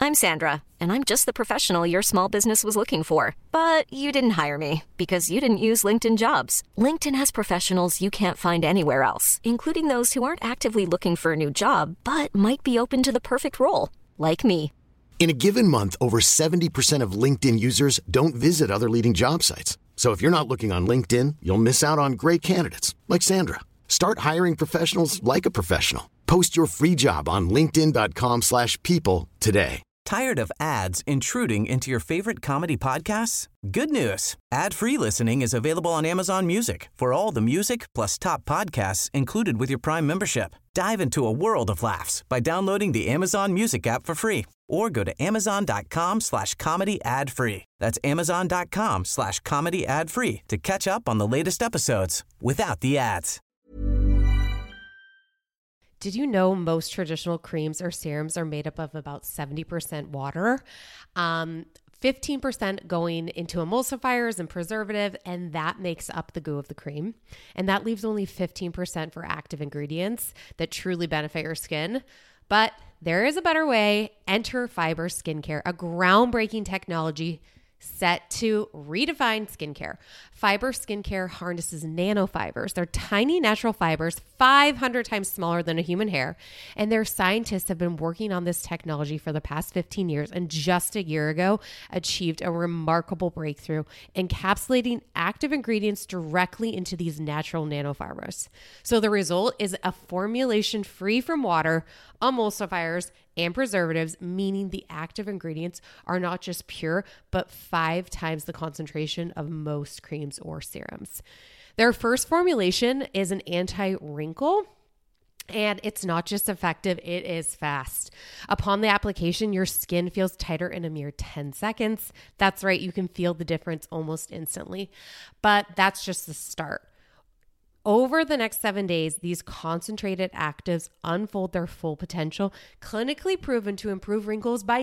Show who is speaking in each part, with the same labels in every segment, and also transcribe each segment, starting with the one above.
Speaker 1: I'm Sandra, and I'm just the professional your small business was looking for. But you didn't hire me because you didn't use LinkedIn Jobs. LinkedIn has professionals you can't find anywhere else, including those who aren't actively looking for a new job, but might be open to the perfect role, like me.
Speaker 2: In a given month, over 70% of LinkedIn users don't visit other leading job sites. So if you're not looking on LinkedIn, you'll miss out on great candidates like Sandra. Start hiring professionals like a professional. Post your free job on linkedin.com/people today.
Speaker 3: Tired of ads intruding into your favorite comedy podcasts? Good news. Ad-free listening is available on Amazon Music for all the music plus top podcasts included with your Prime membership. Dive into a world of laughs by downloading the Amazon Music app for free or go to amazon.com/comedy ad-free. That's amazon.com/comedy ad-free to catch up on the latest episodes without the ads.
Speaker 4: Did you know most traditional creams or serums are made up of about 70% water? 15% going into emulsifiers and preservative, and that makes up the goo of the cream. And that leaves only 15% for active ingredients that truly benefit your skin. But there is a better way. Enter Fiber Skincare, a groundbreaking technology set to redefine skincare. Fiber Skincare harnesses nanofibers. They're tiny natural fibers, 500 times smaller than a human hair. And their scientists have been working on this technology for the past 15 years and just a year ago achieved a remarkable breakthrough, encapsulating active ingredients directly into these natural nanofibers. So the result is a formulation free from water, emulsifiers, and preservatives, meaning the active ingredients are not just pure, but 5 times the concentration of most creams or serums. Their first formulation is an anti-wrinkle, and it's not just effective, it is fast. Upon the application, your skin feels tighter in a mere 10 seconds. That's right, you can feel the difference almost instantly. But that's just the start. Over the next 7 days, these concentrated actives unfold their full potential, clinically proven to improve wrinkles by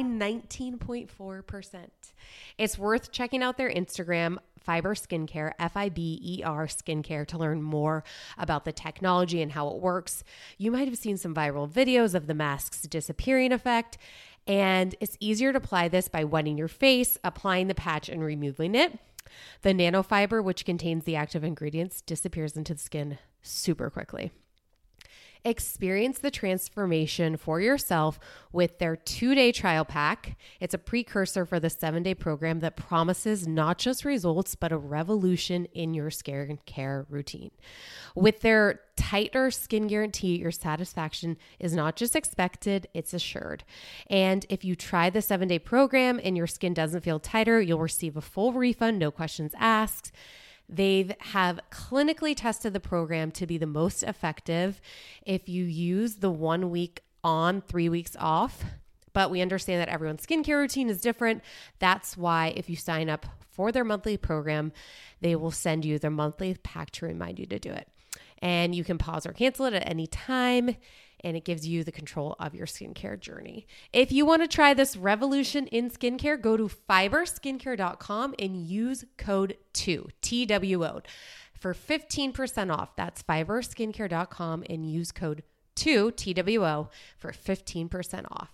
Speaker 4: 19.4%. It's worth checking out their Instagram, Fiber Skincare, Fiber Skincare, to learn more about the technology and how it works. You might have seen some viral videos of the mask's disappearing effect, and it's easier to apply this by wetting your face, applying the patch, and removing it. The nanofiber, which contains the active ingredients, disappears into the skin super quickly. Experience the transformation for yourself with their 2-day trial pack. It's a precursor for the 7-day program that promises not just results, but a revolution in your skincare routine. With their tighter skin guarantee, your satisfaction is not just expected, it's assured. And if you try the 7-day program and your skin doesn't feel tighter, you'll receive a full refund, no questions asked. They have clinically tested the program to be the most effective if you use the 1 week on, 3 weeks off. But we understand that everyone's skincare routine is different. That's why if you sign up for their monthly program, they will send you their monthly pack to remind you to do it. And you can pause or cancel it at any time, and it gives you the control of your skincare journey. If you want to try this revolution in skincare, go to fiberskincare.com and use code 2, TWO, for 15% off. That's fiberskincare.com and use code 2, TWO, for 15% off.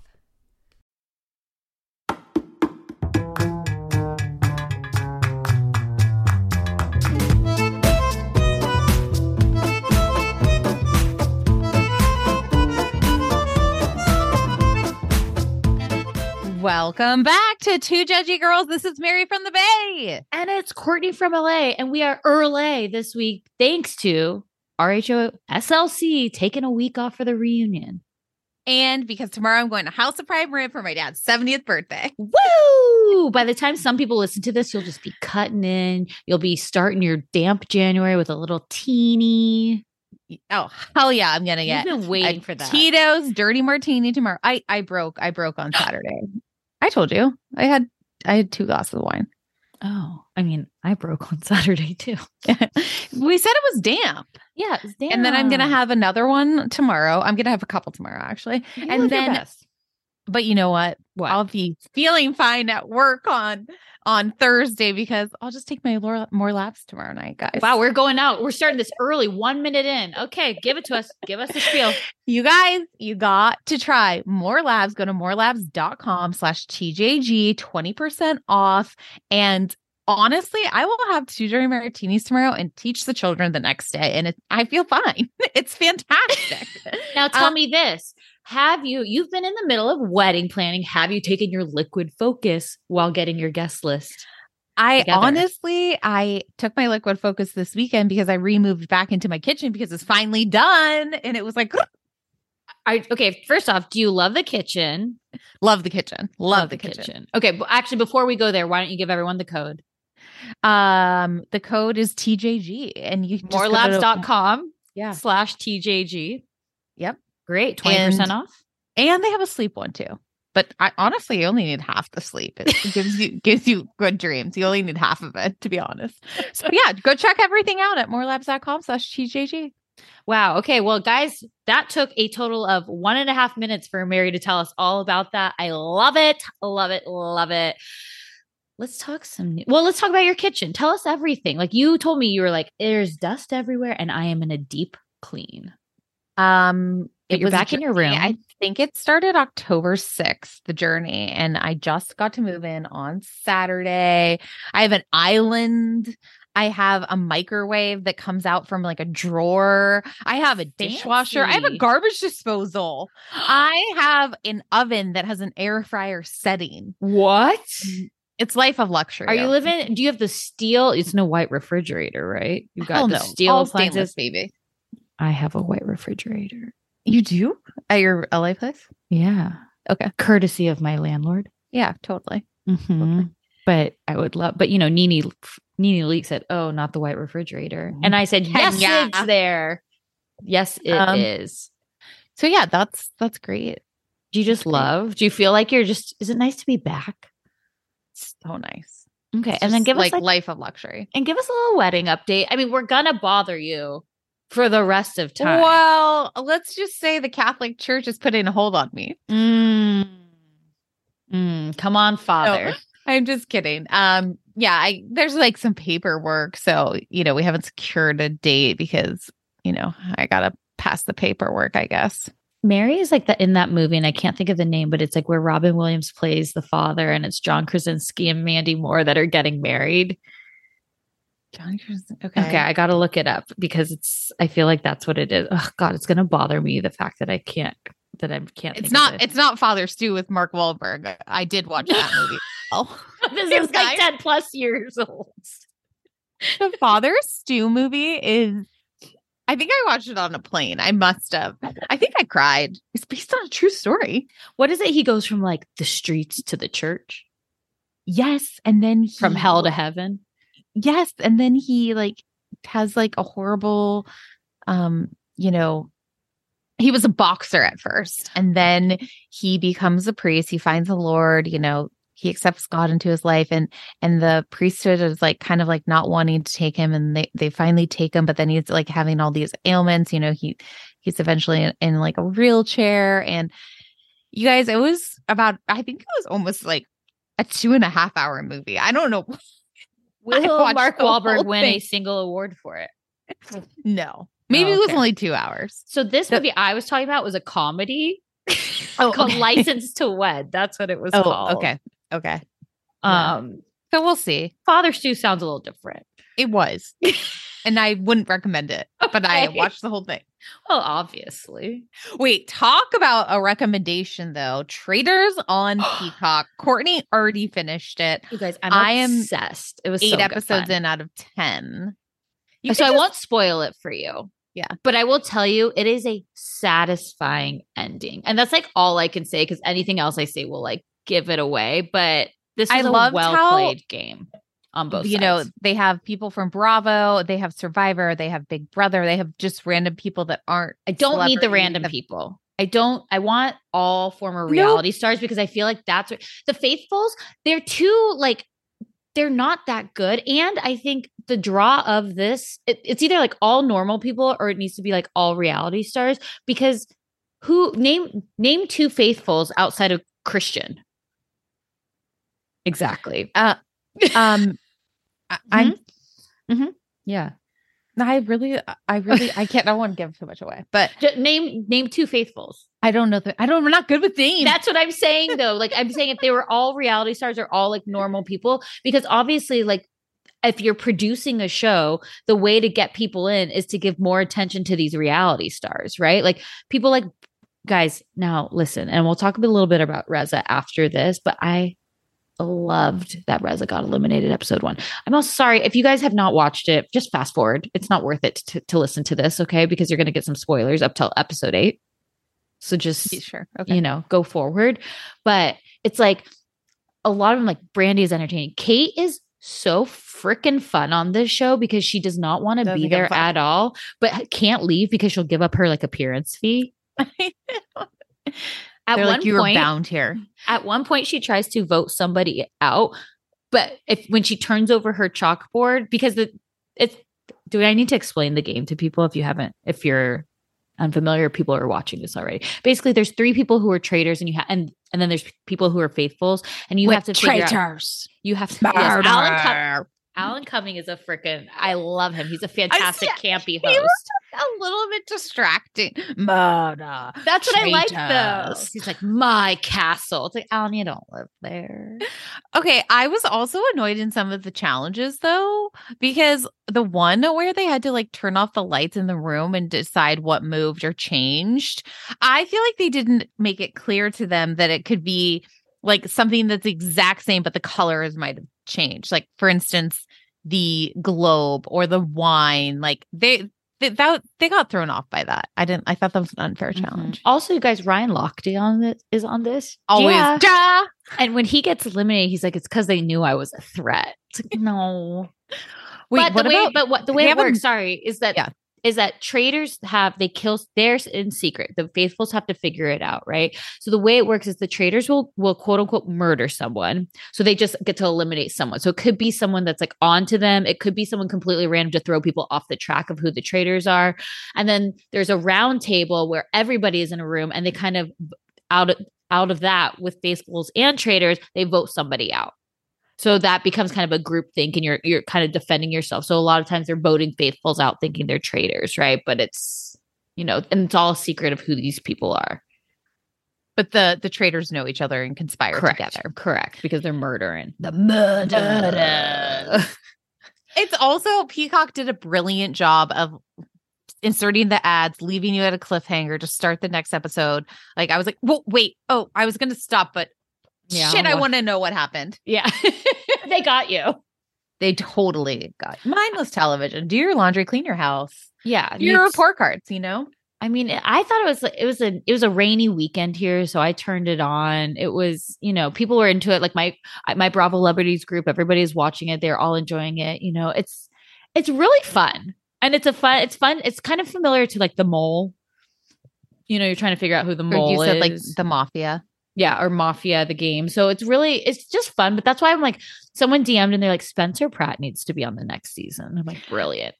Speaker 5: Welcome back to Two Judgy Girls. This is Mary from the Bay.
Speaker 6: And it's Courtney from LA. And we are early this week thanks to RHO SLC taking a week off for the reunion.
Speaker 5: And because tomorrow I'm going to House of Prime Rib for my dad's 70th birthday.
Speaker 6: Woo! By the time some people listen to this, you'll just be cutting in. You'll be starting your damp January with a little teeny.
Speaker 5: Oh, hell yeah. I'm going to get
Speaker 6: You've been waiting for that.
Speaker 5: Tito's Dirty Martini tomorrow. I broke on Saturday. I told you I had 2 glasses of wine.
Speaker 6: Oh, I mean, I broke on Saturday too.
Speaker 5: We said it was damp.
Speaker 6: Yeah, it was damp.
Speaker 5: And then I'm going to have another one tomorrow. I'm going to have a couple tomorrow, actually.
Speaker 6: And then
Speaker 5: But you know what?
Speaker 6: What?
Speaker 5: I'll be feeling fine at work on Thursday because I'll just take my more laps tomorrow night, guys.
Speaker 6: Wow, we're going out. We're starting this early, 1 minute in. Okay, give it to us. Give us the spiel.
Speaker 5: You guys, you got to try More Labs. Go to morelabs.com/TJG, 20% off. And honestly, I will have 2 dairy martinis tomorrow and teach the children the next day. And I feel fine. It's fantastic.
Speaker 6: Now tell me this. You've been in the middle of wedding planning. Have you taken your liquid focus while getting your guest list?
Speaker 5: I
Speaker 6: together?
Speaker 5: took my liquid focus this weekend because I removed back into my kitchen because it's finally done. And it was like,
Speaker 6: Okay, first off, do you love the kitchen?
Speaker 5: love the kitchen. Love the kitchen.
Speaker 6: Okay, but actually, before we go there, why don't you give everyone the code?
Speaker 5: The code is TJG and you just
Speaker 6: Morelabs.com
Speaker 5: Yeah.
Speaker 6: /TJG.
Speaker 5: Yep.
Speaker 6: Great. 20% off.
Speaker 5: And they have a sleep one too. But I honestly only need half the sleep. It gives you good dreams. You only need half of it, to be honest. So yeah, go check everything out at morelabs.com/TJG.
Speaker 6: Wow. Okay. Well, guys, that took a total of 1.5 minutes for Mary to tell us all about that. I love it. Love it. Love it. Let's talk let's talk about your kitchen. Tell us everything. Like you told me, you were like, there's dust everywhere and I am in a deep clean. But you're back in your room.
Speaker 5: I think it started October 6th, the journey, and I just got to move in on Saturday. I have an island. I have a microwave that comes out from like a drawer. I have a dishwasher. I have a garbage disposal. I have an oven that has an air fryer setting.
Speaker 6: What?
Speaker 5: It's life of luxury.
Speaker 6: Are you living? Do you have the steel? It's no white refrigerator, right? You've got the steel
Speaker 5: all
Speaker 6: appliances,
Speaker 5: stainless, baby.
Speaker 6: I have a white refrigerator.
Speaker 5: You do? At your LA place?
Speaker 6: Yeah.
Speaker 5: Okay.
Speaker 6: Courtesy of my landlord.
Speaker 5: Yeah, totally.
Speaker 6: Mm-hmm. But I would love, but Nene Leak said, oh, not the white refrigerator. And I said, yes, it's there. Yes, it is.
Speaker 5: So yeah, that's great.
Speaker 6: Do you just do you feel like is it nice to be back?
Speaker 5: So nice.
Speaker 6: Okay. And then give us
Speaker 5: like life of luxury.
Speaker 6: And give us a little wedding update. I mean, we're going to bother you for the rest of time.
Speaker 5: Well, let's just say the Catholic Church is putting a hold on me.
Speaker 6: Come on, Father.
Speaker 5: No, I'm just kidding. There's like some paperwork. So, we haven't secured a date because, I got to pass the paperwork, I guess.
Speaker 6: Mary is like in that movie, and I can't think of the name, but it's like where Robin Williams plays the father, and it's John Krasinski and Mandy Moore that are getting married. Okay, I got to look it up because I feel like that's what it is. Oh God, it's going to bother me, the fact that I can't.
Speaker 5: It's not Father Stu with Mark Wahlberg. I did watch that movie.
Speaker 6: This is like 10 plus years old.
Speaker 5: The Father Stu movie is, I think I watched it on a plane. I must have. I think I cried. It's based on a true story.
Speaker 6: What is it? He goes from like the streets to the church.
Speaker 5: Yes. And then
Speaker 6: from hell to heaven.
Speaker 5: Yes. And then he like has like a horrible, he was a boxer at first, and then he becomes a priest. He finds the Lord, he accepts God into his life, and the priesthood is like kind of like not wanting to take him, and they finally take him, but then he's like having all these ailments, he's eventually in like a wheelchair. And you guys, I think it was almost like a 2.5 hour movie. I don't know.
Speaker 6: Will Mark Wahlberg win a single award for it?
Speaker 5: No. Maybe it was only 2 hours.
Speaker 6: So this movie I was talking about was a comedy called License to Wed. That's what it was called.
Speaker 5: Okay. So we'll see.
Speaker 6: Father Stu sounds a little different.
Speaker 5: It was. And I wouldn't recommend it, but I watched the whole thing.
Speaker 6: Well, obviously.
Speaker 5: Wait, talk about a recommendation though. Traitors on Peacock. Courtney already finished it.
Speaker 6: You guys, I am obsessed. It was
Speaker 5: 8 episodes in out of 10.
Speaker 6: So I won't spoil it for you.
Speaker 5: Yeah.
Speaker 6: But I will tell you, it is a satisfying ending. And that's like all I can say, because anything else I say will like give it away. But this is a well-played game on both sides.
Speaker 5: They have people from Bravo, they have Survivor, they have Big Brother, they have just random people that aren't.
Speaker 6: I don't need the random people. I want all former reality stars, because I feel like that's what the Faithfuls, they're too like, they're not that good. And I think the draw of this, it's either like all normal people or it needs to be like all reality stars, because name 2 Faithfuls outside of Christian. Exactly.
Speaker 5: I'm
Speaker 6: Yeah.
Speaker 5: I can't. I don't want to give too much away, but
Speaker 6: Name two faithfuls.
Speaker 5: I don't know that. I'm not good with names.
Speaker 6: That's what I'm saying though. Like I'm saying if they were all reality stars or all like normal people, because obviously like if you're producing a show, the way to get people in is to give more attention to these reality stars, right? Like people like guys, now listen, and we'll talk a little bit about Reza after this, but I loved that Reza got eliminated episode 1. I'm also sorry if you guys have not watched it, just fast forward. It's not worth it to listen to this, okay? Because you're going to get some spoilers up till episode 8. So just,
Speaker 5: sure. Okay.
Speaker 6: Go forward. But it's like a lot of them, like Brandy is entertaining. Kate is so freaking fun on this show because she does not want to be there at all, but can't leave because she'll give up her like appearance fee.
Speaker 5: They're like, you were bound here.
Speaker 6: At one point, she tries to vote somebody out, but when she turns over her chalkboard, because do I need to explain the game to people if you're unfamiliar, people are watching this already. Basically, there's 3 people who are traitors, and then there's people who are faithfuls, and you have to figure
Speaker 5: traitors.
Speaker 6: You have to. Yes, Alan Cumming is I love him. He's a fantastic campy host.
Speaker 5: A little bit distracting. Murder.
Speaker 6: That's what I like though. He's like, my castle. It's like, Alan, you don't live there.
Speaker 5: Okay. I was also annoyed in some of the challenges though, because the one where they had to like turn off the lights in the room and decide what moved or changed, I feel like they didn't make it clear to them that it could be like something that's the exact same, but the colors might have changed. Like for instance, the globe or the wine, like they got thrown off by that. I thought that was an unfair challenge.
Speaker 6: Also, you guys, Ryan Lochte is on this.
Speaker 5: Always.
Speaker 6: Yeah. And when he gets eliminated, he's like, it's because they knew I was a threat. It's like, no.
Speaker 5: Wait,
Speaker 6: but the way it works, is that traitors they kill theirs in secret. The faithfuls have to figure it out, right? So the way it works is the traitors will quote unquote murder someone. So they just get to eliminate someone. So it could be someone that's like onto them. It could be someone completely random to throw people off the track of who the traitors are. And then there's a round table where everybody is in a room and they kind of out of that with faithfuls and traitors, they vote somebody out. So that becomes kind of a group think and you're kind of defending yourself. So a lot of times they're voting faithfuls out thinking they're traitors, right? But it's, and it's all a secret of who these people are.
Speaker 5: But the traitors know each other and conspire together.
Speaker 6: Correct. Because they're murdering.
Speaker 5: The murder. It's also, Peacock did a brilliant job of inserting the ads, leaving you at a cliffhanger to start the next episode. Like I was like, well, wait. Oh, I was going to stop, but shit, I want to know what happened.
Speaker 6: Yeah. They got you.
Speaker 5: They totally got you. Mindless television. Do your laundry, clean your house.
Speaker 6: Yeah.
Speaker 5: Your report cards,
Speaker 6: I mean, I thought it was a rainy weekend here, so I turned it on. It was, people were into it. Like my Bravo Celebrities group, everybody's watching it. They're all enjoying it. It's really fun. And it's fun. It's kind of familiar to like The Mole. You're trying to figure out who the mole is.
Speaker 5: You said like the Mafia.
Speaker 6: Yeah, or Mafia, the game. So it's just fun. But that's why I'm like, someone DM'd and they're like, Spencer Pratt needs to be on the next season. I'm like, brilliant.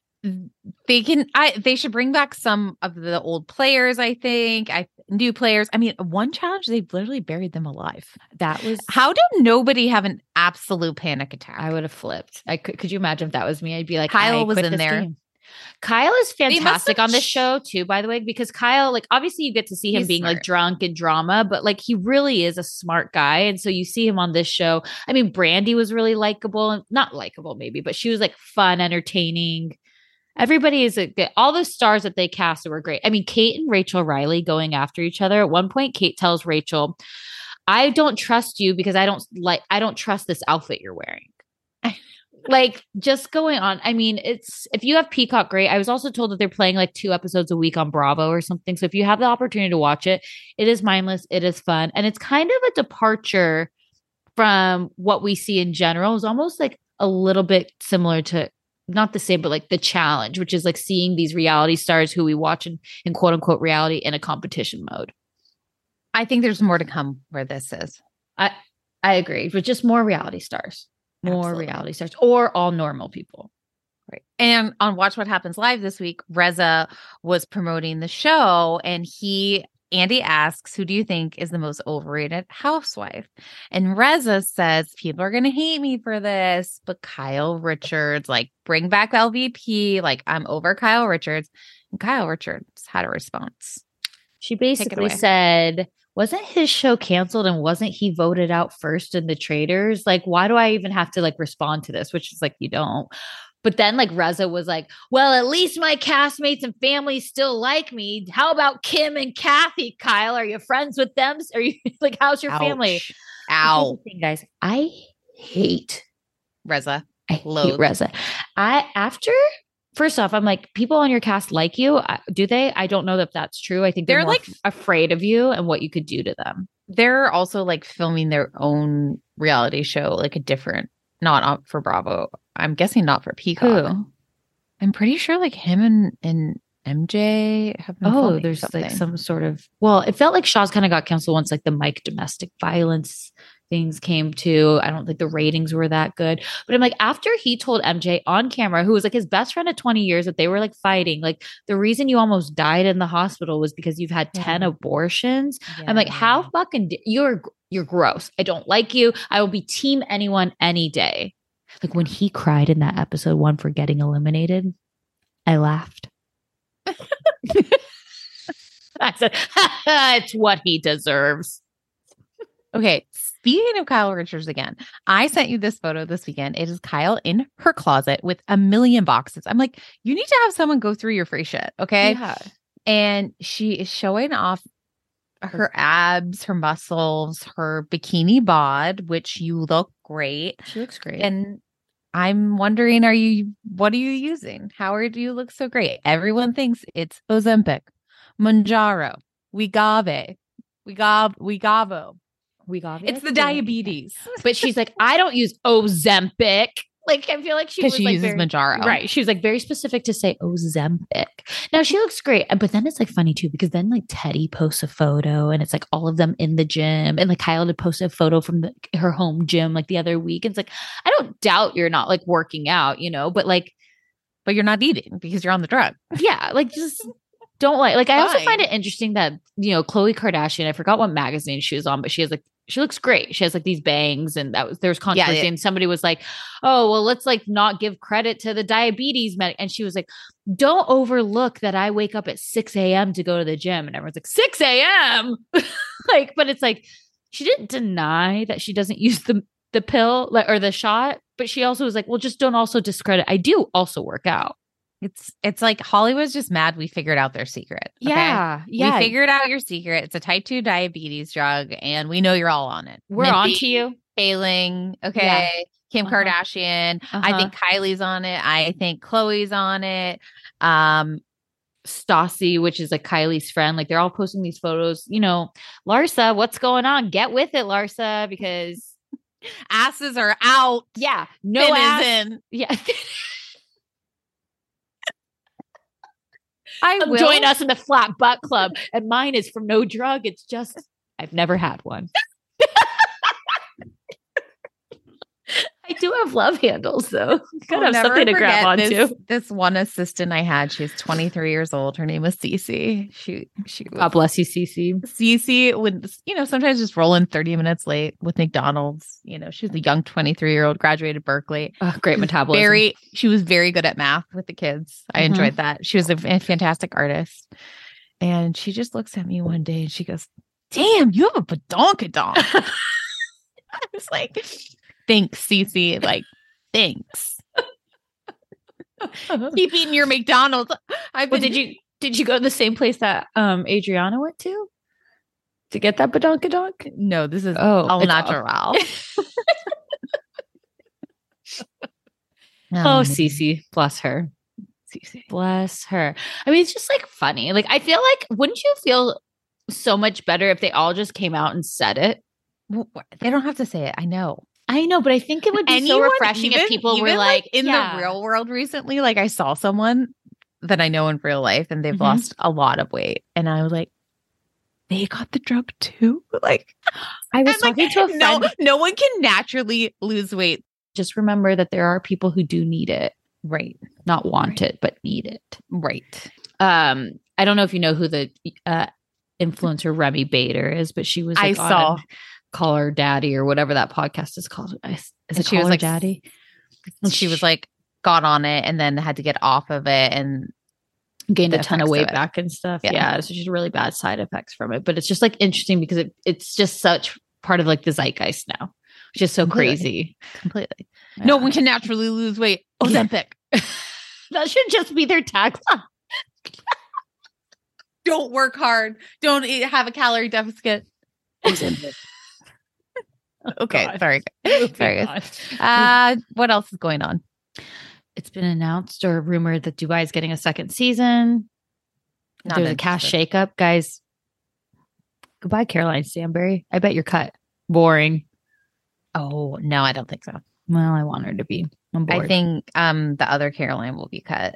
Speaker 5: They should bring back some of the old players, I think. New players. I mean, one challenge, they've literally buried them alive.
Speaker 6: That was...
Speaker 5: How did nobody have an absolute panic attack?
Speaker 6: I would have flipped. Could you imagine if that was me? I'd be like,
Speaker 5: Kyle was in there.
Speaker 6: Game. Kyle is fantastic on this show too, by the way, because Kyle, like, obviously you get to see him being smart, like drunk and drama, but like he really is a smart guy. And so you see him on this show. I mean, Brandy was really likable, not likable maybe, but she was like fun, entertaining. Everybody is all the stars that they cast were great. I mean, Kate and Rachel Riley going after each other. At one point, Kate tells Rachel, I don't trust you because I don't trust this outfit you're wearing. Like, just going on. I mean, if you have Peacock, great. I was also told that they're playing like 2 episodes a week on Bravo or something. So if you have the opportunity to watch it, it is mindless. It is fun. And it's kind of a departure from what we see in general. It's almost like a little bit similar to, not the same, but like The Challenge, which is like seeing these reality stars who we watch in quote unquote reality in a competition mode.
Speaker 5: I think there's more to come where this is.
Speaker 6: I agree, but just more reality stars. More reality stars or all normal people.
Speaker 5: Right. And on Watch What Happens Live this week, Reza was promoting the show and he Andy asks, who do you think is the most overrated housewife? And Reza says, people are going to hate me for this, but Kyle Richards, like, bring back LVP. Like, I'm over Kyle Richards. And Kyle Richards had a response.
Speaker 6: She basically said, wasn't his show canceled and wasn't he voted out first in the Traders? Like, why do I even have to like respond to this? Which is like, you don't. But then like Reza was like, well, at least my castmates and family still like me. How about Kim and Kathy, Kyle? Are you friends with them? Are you like, how's your family?
Speaker 5: Ow.
Speaker 6: Thing, guys, I hate
Speaker 5: Reza.
Speaker 6: I hate Reza. First off, I'm like, people on your cast like you. Do they? I don't know if that's true. I think they're like afraid of you and what you could do to them.
Speaker 5: They're also like filming their own reality show, like a different, not for Bravo. I'm guessing not for Peacock.
Speaker 6: Who?
Speaker 5: I'm pretty sure like him and MJ have been filming
Speaker 6: there's
Speaker 5: something.
Speaker 6: Like some sort of, well, it felt like Shaw's kind of got canceled once like the Mike domestic violence things came to. I don't think the ratings were that good. But I'm like, after he told MJ on camera, who was like his best friend of 20 years, that they were like fighting, like the reason you almost died in the hospital was because you've had 10 abortions. Yeah. I'm like, how fucking you're gross. I don't like you. I will be team anyone any day. Like when he cried in that episode 1 for getting eliminated, I laughed. I said, it's what he deserves.
Speaker 5: Okay. Speaking of Kyle Richards again, I sent you this photo this weekend. It is Kyle in her closet with a million boxes. I'm like, you need to have someone go through your free shit. Okay.
Speaker 6: Yeah.
Speaker 5: And she is showing off her abs, her muscles, her bikini bod, which you look great.
Speaker 6: She looks great.
Speaker 5: And I'm wondering, what are you using? How do you look so great? Everyone thinks it's Ozempic, Mounjaro, Wegovy. It's the diabetes.
Speaker 6: But she's like, I don't use Ozempic. Like, I feel like she was like
Speaker 5: uses Mounjaro.
Speaker 6: Right. She was like very specific to say Ozempic. Now she looks great. But then it's like funny too, because then like Teddy posts a photo and it's like all of them in the gym. And like Kyle did post a photo from her home gym like the other week. And it's like, I don't doubt you're not like working out,
Speaker 5: but you're not eating because you're on the drug.
Speaker 6: Yeah. Like just don't like I also find it interesting that, Khloe Kardashian, I forgot what magazine she was on, but she looks great. She has like these bangs and there was controversy and somebody was like, oh, well, let's like not give credit to the diabetes medic. And she was like, don't overlook that I wake up at 6 a.m. to go to the gym. And everyone's like, 6 a.m. Like, but it's like, she didn't deny that she doesn't use the pill or the shot, but she also was like, well, just don't also discredit. I do also work out.
Speaker 5: It's like Hollywood's just mad we figured out their secret. Okay?
Speaker 6: Yeah.
Speaker 5: We figured out your secret. It's a type 2 diabetes drug, and we know you're all on it.
Speaker 6: We're on to you.
Speaker 5: Failing. Okay. Yeah. Kim Kardashian. I think Kylie's on it. I think Khloe's on it.
Speaker 6: Stassi, which is like Kylie's friend. Like they're all posting these photos. Larsa, what's going on? Get with it, Larsa, because
Speaker 5: asses are out.
Speaker 6: Yeah. No ass. In. Yeah. Join us in the flat butt club. And mine is from no drug. It's just, I've never had one. I do have love handles though. Gotta have something to grab onto.
Speaker 5: This one assistant I had, she's 23 years old. Her name was Cece. She
Speaker 6: God bless you, Cece.
Speaker 5: Cece would, sometimes just roll in 30 minutes late with McDonald's. She was a young 23-year-old, graduated Berkeley.
Speaker 6: Great metabolism.
Speaker 5: She was very good at math with the kids. I enjoyed that. She was a fantastic artist. And she just looks at me one day and she goes, damn, you have a badonkadonk. I was like, thanks, Cece. Like, thanks. Keep eating your McDonald's.
Speaker 6: Did you go to the same place that Adriana went to get that badonkadonk?
Speaker 5: No, this is all natural.
Speaker 6: Cece, bless her. Cece, bless her. I mean, it's just like funny. Like, I feel like, wouldn't you feel so much better if they all just came out and said it?
Speaker 5: Well, they don't have to say it. I know,
Speaker 6: but I think it would be so refreshing if people were like
Speaker 5: in the real world recently. Like I saw someone that I know in real life and they've lost a lot of weight. And I was like, they got the drug too? Like
Speaker 6: I was talking to a friend.
Speaker 5: No one can naturally lose weight.
Speaker 6: Just remember that there are people who do need it.
Speaker 5: Right.
Speaker 6: Not want it, but need it.
Speaker 5: Right.
Speaker 6: I don't know if you know who the influencer Remy Bader is, but she was
Speaker 5: I
Speaker 6: like
Speaker 5: saw.
Speaker 6: on Call Her Daddy or whatever that podcast is called. Is it
Speaker 5: she
Speaker 6: Call
Speaker 5: was
Speaker 6: Her
Speaker 5: like,
Speaker 6: Daddy?
Speaker 5: And she was like, got on it and then had to get off of it and
Speaker 6: gained
Speaker 5: the
Speaker 6: a ton of
Speaker 5: effects of
Speaker 6: weight
Speaker 5: it.
Speaker 6: back and stuff.
Speaker 5: Yeah.
Speaker 6: Yeah. So she's really bad side effects from it. But it's just like interesting because it's just such part of like the zeitgeist now, which is so
Speaker 5: Completely.
Speaker 6: crazy.
Speaker 5: completely.
Speaker 6: Yeah.
Speaker 5: No one can naturally lose weight. Ozempic.
Speaker 6: That should just be their tagline.
Speaker 5: Don't work hard. Don't have a calorie deficit.
Speaker 6: Ozempic.
Speaker 5: Okay,
Speaker 6: God.
Speaker 5: sorry.
Speaker 6: Moving
Speaker 5: Sorry.
Speaker 6: on.
Speaker 5: What else is going on?
Speaker 6: It's been announced or rumored that Dubai is getting a second season.
Speaker 5: Not
Speaker 6: There's a cash
Speaker 5: interested.
Speaker 6: shakeup, guys. Goodbye, Caroline Stanbury. I bet you're cut. Boring.
Speaker 5: Oh no, I don't think so.
Speaker 6: Well, I want her to be. I'm bored.
Speaker 5: I think the other Caroline will be cut.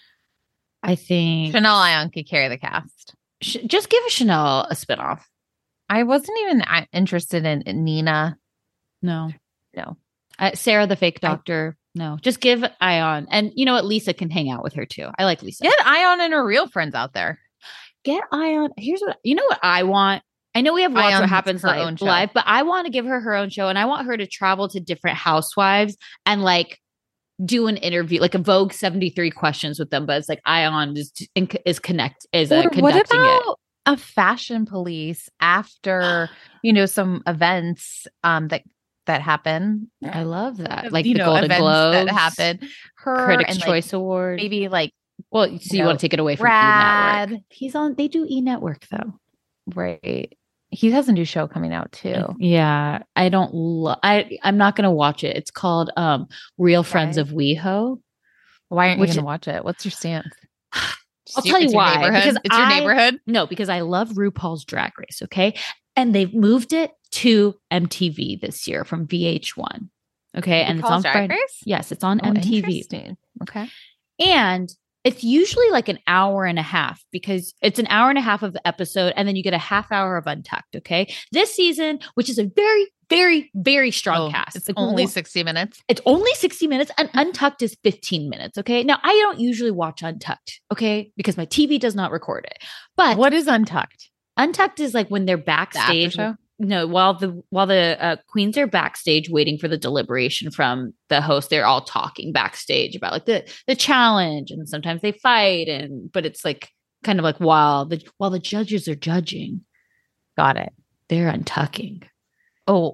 Speaker 6: I think
Speaker 5: Chanel Ion could carry the cast.
Speaker 6: just give Chanel a spinoff.
Speaker 5: I wasn't even interested in Nina.
Speaker 6: No.
Speaker 5: No.
Speaker 6: Sarah, the fake doctor. No, just give Ion. And you know what? Lisa can hang out with her too. I like Lisa.
Speaker 5: Get Ion and her real friends out there.
Speaker 6: Get Ion. Here's what, you know what I want? I know we have Watch
Speaker 5: Ion
Speaker 6: What
Speaker 5: needs
Speaker 6: Happens
Speaker 5: her own show.
Speaker 6: live, but I want to give her her own show and I want her to travel to different housewives and like do an interview, like a Vogue 73 questions with them. But it's like Ion is conducting
Speaker 5: What
Speaker 6: it.
Speaker 5: about a fashion police after some events that happen?
Speaker 6: I love that. Like
Speaker 5: You
Speaker 6: the
Speaker 5: know,
Speaker 6: Golden
Speaker 5: events
Speaker 6: Globes
Speaker 5: that happen. Her
Speaker 6: Critics'
Speaker 5: and, like,
Speaker 6: Choice Award.
Speaker 5: maybe like
Speaker 6: Well, so you want to take it away from E
Speaker 5: Brad.
Speaker 6: Network. He's on. They do E Network though.
Speaker 5: Right. He has a new show coming out too.
Speaker 6: Yeah, I don't. I'm not going to watch it. It's called Real Friends
Speaker 5: Why?
Speaker 6: of WeHo.
Speaker 5: Why aren't you
Speaker 6: Which-
Speaker 5: going to watch it? What's your stance?
Speaker 6: I'll tell you
Speaker 5: It's your
Speaker 6: why.
Speaker 5: neighborhood?
Speaker 6: Because
Speaker 5: It's your neighborhood.
Speaker 6: No, because I love RuPaul's Drag Race. Okay, and they've moved it to MTV this year from VH1. Okay, and it's
Speaker 5: RuPaul's
Speaker 6: on
Speaker 5: Drag
Speaker 6: Friday.
Speaker 5: Race?
Speaker 6: Yes, it's on
Speaker 5: Oh,
Speaker 6: MTV.
Speaker 5: interesting. Okay.
Speaker 6: And it's usually like an hour and a half because it's an hour and a half of the episode and then you get a half hour of Untucked. Okay. This season, which is a very, very, very strong cast.
Speaker 5: It's
Speaker 6: Like,
Speaker 5: only 60 minutes.
Speaker 6: It's only 60 minutes and Untucked is 15 minutes. Okay. Now, I don't usually watch Untucked. Okay. Because my TV does not record it. But
Speaker 5: What is Untucked?
Speaker 6: Untucked is like when they're backstage.
Speaker 5: show?
Speaker 6: No, while the queens are backstage waiting for the deliberation from the host, they're all talking backstage about like the challenge, and sometimes they fight, but it's like kind of like while the judges are judging,
Speaker 5: Got it.
Speaker 6: they're untucking.
Speaker 5: Oh.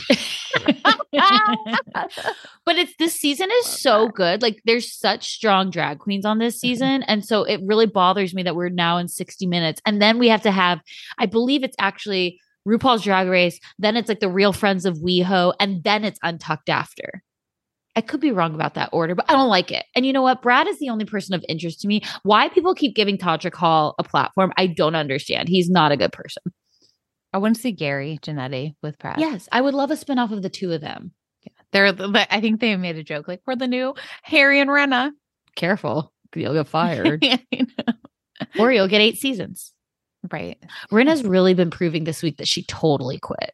Speaker 6: But this season is so good. Like there's such strong drag queens on this season. And so it really bothers me that we're now in 60 minutes. And then we have to have, I believe it's actually RuPaul's Drag Race. Then it's like the Real Friends of WeHo. And then it's Untucked after. I could be wrong about that order, but I don't like it. And you know what? Brad is the only person of interest to me. Why people keep giving Todrick Hall a platform, I don't understand. He's not a good person.
Speaker 5: I want to see Gary Janetti with Pratt.
Speaker 6: Yes, I would love a spinoff of the two of them.
Speaker 5: I think they made a joke like we're the new Harry and Renna.
Speaker 6: Careful, you'll get fired.
Speaker 5: You know?
Speaker 6: Or you'll get 8 seasons.
Speaker 5: Right.
Speaker 6: Rinna's really been proving this week that she totally quit.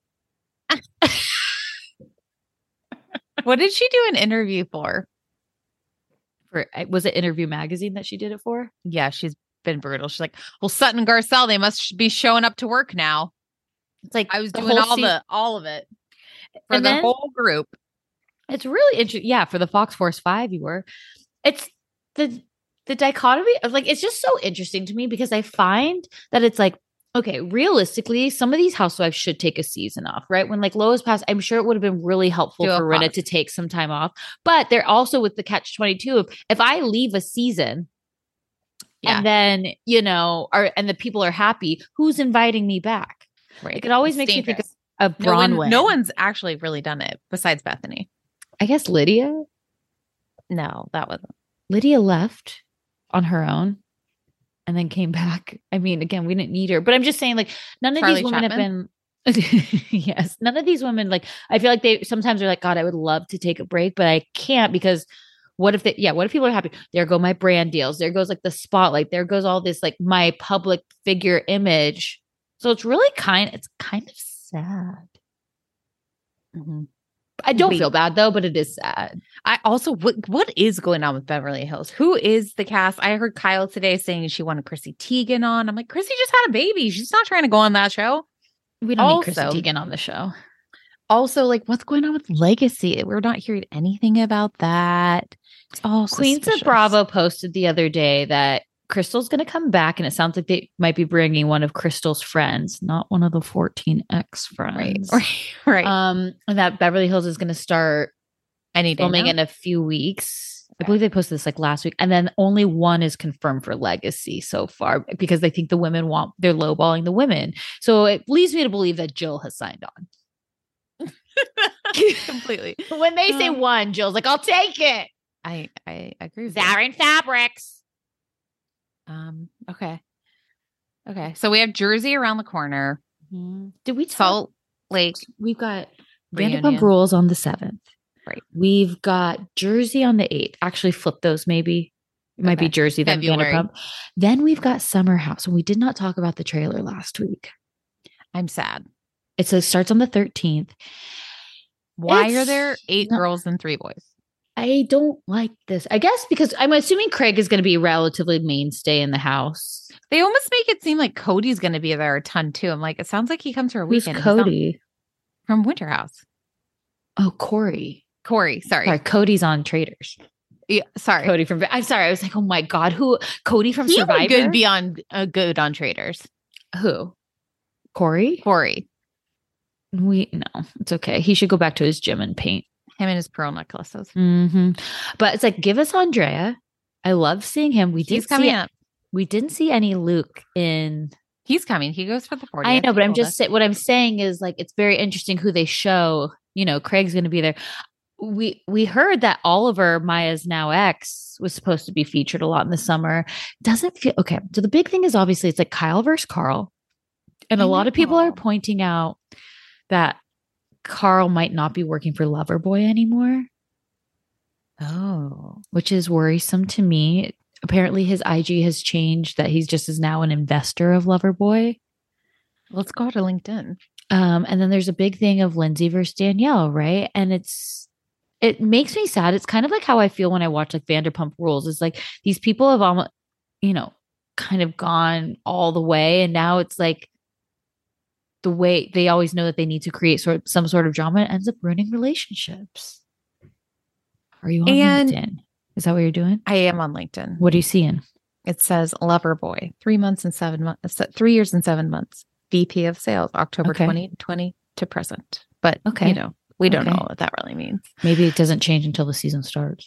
Speaker 5: What did she do an interview for?
Speaker 6: Was it Interview Magazine that she did it for?
Speaker 5: Yeah, she's been brutal. She's like, well, Sutton and Garcelle, they must be showing up to work now.
Speaker 6: It's like
Speaker 5: I was
Speaker 6: the
Speaker 5: doing
Speaker 6: whole
Speaker 5: all of it for
Speaker 6: And
Speaker 5: the
Speaker 6: then-
Speaker 5: whole group.
Speaker 6: It's really interesting. Yeah, for the Fox Force 5 you were. It's the dichotomy of like, it's just so interesting to me because I find that it's like, okay, realistically, some of these housewives should take a season off, right? When like Lois passed, I'm sure it would have been really helpful
Speaker 5: Do a
Speaker 6: for Rinna
Speaker 5: pause.
Speaker 6: to take some time off. But they're also with the catch-22 of if I leave a season and then, and the people are happy, who's inviting me back?
Speaker 5: Right.
Speaker 6: It always
Speaker 5: It's
Speaker 6: makes me think
Speaker 5: dangerous.
Speaker 6: of Bronwyn.
Speaker 5: No one's actually really done it besides Bethany.
Speaker 6: I guess Lydia
Speaker 5: No, that wasn't.
Speaker 6: left on her own and then came back. I mean, again, we didn't need her, but I'm just saying, like, none of
Speaker 5: Charlie
Speaker 6: these women
Speaker 5: Chapman?
Speaker 6: have been. Yes, none of these women, like, I feel like they sometimes are like, God, I would love to take a break, but I can't because what if people are happy? There go my brand deals. There goes like the spotlight. There goes all this like my public figure image. So it's really kind of sad.
Speaker 5: Mm-hmm.
Speaker 6: I don't
Speaker 5: Wait.
Speaker 6: feel bad though, but it is sad.
Speaker 5: I also, what is going on with Beverly Hills? Who is the cast? I heard Kyle today saying she wanted Chrissy Teigen on. I'm like, Chrissy just had a baby. She's not trying to go on that show.
Speaker 6: We don't need Chrissy
Speaker 5: Also-
Speaker 6: Teigen on the show.
Speaker 5: Also, like, what's going on with Legacy? We're not hearing anything about that. It's all
Speaker 6: Queens of
Speaker 5: suspicious.
Speaker 6: Bravo posted the other day that Crystal's going to come back, and it sounds like they might be bringing one of Crystal's friends, not one of the 14 ex friends.
Speaker 5: Right.
Speaker 6: And that Beverly Hills is going to start
Speaker 5: Any day
Speaker 6: filming
Speaker 5: now?
Speaker 6: in a few weeks. I
Speaker 5: Okay.
Speaker 6: believe they posted this like last week, and then only one is confirmed for Legacy so far because they think the women they're lowballing the women. So it leads me to believe that Jill has signed on.
Speaker 5: Completely.
Speaker 6: When they say one, Jill's like, "I'll take it."
Speaker 5: I agree with you.
Speaker 6: Zarin Fabrics.
Speaker 5: Okay. So we have Jersey around the corner.
Speaker 6: Did we talk?
Speaker 5: Salt Lake.
Speaker 6: We've got
Speaker 5: Reunion.
Speaker 6: Vanderpump Rules on the 7th.
Speaker 5: Right.
Speaker 6: We've got Jersey on the 8th. Actually, flip those maybe. It might be
Speaker 5: Okay.
Speaker 6: Jersey, then
Speaker 5: February.
Speaker 6: Vanderpump. Then we've got Summer House. And we did not talk about the trailer last week.
Speaker 5: I'm sad.
Speaker 6: It starts on the 13th.
Speaker 5: Why
Speaker 6: It's
Speaker 5: are there 8
Speaker 6: not-
Speaker 5: girls and 3 boys?
Speaker 6: I don't like this. I guess because I'm assuming Craig is going to be a relatively mainstay in the house.
Speaker 5: They almost make it seem like Cody's going to be there a ton too. I'm like, it sounds like he comes for a
Speaker 6: Who's
Speaker 5: weekend. He's not
Speaker 6: Cody?
Speaker 5: from Winter House.
Speaker 6: Oh, Corey.
Speaker 5: Corey, sorry.
Speaker 6: Sorry, Cody's on Traders.
Speaker 5: Yeah, sorry.
Speaker 6: Cody from. I'm sorry. I was like, oh my god, who? Cody from
Speaker 5: He
Speaker 6: Survivor.
Speaker 5: would good be on good on Traders.
Speaker 6: Who? Corey.
Speaker 5: Corey,
Speaker 6: No, it's okay. He should go back to his gym and paint.
Speaker 5: him and his pearl necklaces.
Speaker 6: But it's like, give us Andrea. I love seeing him.
Speaker 5: He's coming up.
Speaker 6: We didn't see any Luke in.
Speaker 5: He's coming. He goes for the 40th.
Speaker 6: I know, but I'm
Speaker 5: He told
Speaker 6: just
Speaker 5: us.
Speaker 6: saying. What I'm saying is like it's very interesting who they show. Craig's going to be there. We heard that Oliver, Maya's now ex, was supposed to be featured a lot in the summer. Doesn't feel okay. So the big thing is obviously it's like Kyle versus Carl, and
Speaker 5: I
Speaker 6: a lot of people are
Speaker 5: know.
Speaker 6: pointing out that Carl might not be working for Loverboy anymore,
Speaker 5: Oh,
Speaker 6: which is worrisome to me. Apparently, his IG has changed that he's just is now an investor of Loverboy.
Speaker 5: let's go to LinkedIn.
Speaker 6: And then there's a big thing of Lindsay versus Danielle, right? And it makes me sad. It's kind of like how I feel when I watch like Vanderpump Rules. It's like these people have almost, kind of gone all the way, and now it's like the way they always know that they need to create some sort of drama. It ends up ruining relationships. Are you on
Speaker 5: And-
Speaker 6: LinkedIn? Is that what you're doing?
Speaker 5: I am on LinkedIn.
Speaker 6: What are you seeing?
Speaker 5: It says Loverboy, 3 months and 7 months, 3 years and 7 months. VP of Sales, October
Speaker 6: Okay.
Speaker 5: 2020 to present. But
Speaker 6: Okay.
Speaker 5: we don't
Speaker 6: Okay.
Speaker 5: know what that really means.
Speaker 6: Maybe it doesn't change until the season starts.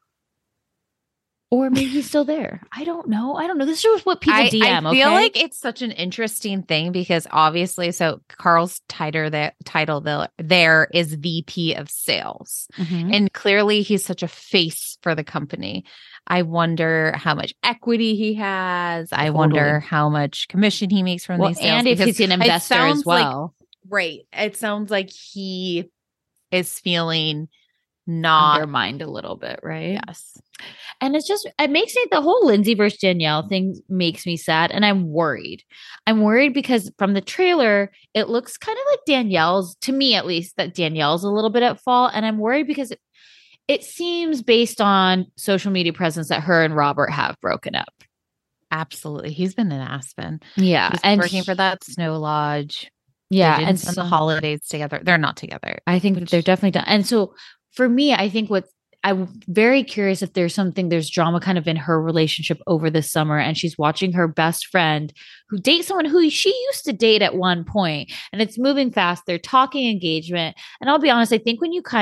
Speaker 6: Or maybe he's still there. I don't know. This is what people DM.
Speaker 5: I feel
Speaker 6: okay?
Speaker 5: like it's such an interesting thing because obviously, so Carl's title there is VP of Sales,
Speaker 6: Mhm.
Speaker 5: and clearly he's such a face for the company. I wonder how much equity he has. I wonder
Speaker 6: Totally.
Speaker 5: how much commission he makes from
Speaker 6: Well,
Speaker 5: these sales.
Speaker 6: and if
Speaker 5: because
Speaker 6: he's an
Speaker 5: it
Speaker 6: investor as
Speaker 5: sounds like-
Speaker 6: well.
Speaker 5: right. It sounds like he is feeling not.
Speaker 6: Undermined a little bit, right?
Speaker 5: Yes.
Speaker 6: And it makes me, the whole Lindsay versus Danielle thing makes me sad. And I'm worried. I'm worried because from the trailer, it looks kind of like Danielle's, to me at least, that Danielle's a little bit at fault. And I'm worried because it seems based on social media presence that her and Robert have broken up.
Speaker 5: Absolutely. He's been in Aspen.
Speaker 6: Yeah.
Speaker 5: He's
Speaker 6: And
Speaker 5: working for that snow lodge.
Speaker 6: yeah.
Speaker 5: They didn't
Speaker 6: And
Speaker 5: spend
Speaker 6: so
Speaker 5: the holidays together. They're not together.
Speaker 6: I think
Speaker 5: Which-
Speaker 6: they're definitely done. And so for me, I think I'm very curious if there's drama kind of in her relationship over this summer. And she's watching her best friend who dates someone who she used to date at one point, and it's moving fast. They're talking engagement. And I'll be honest, I think when you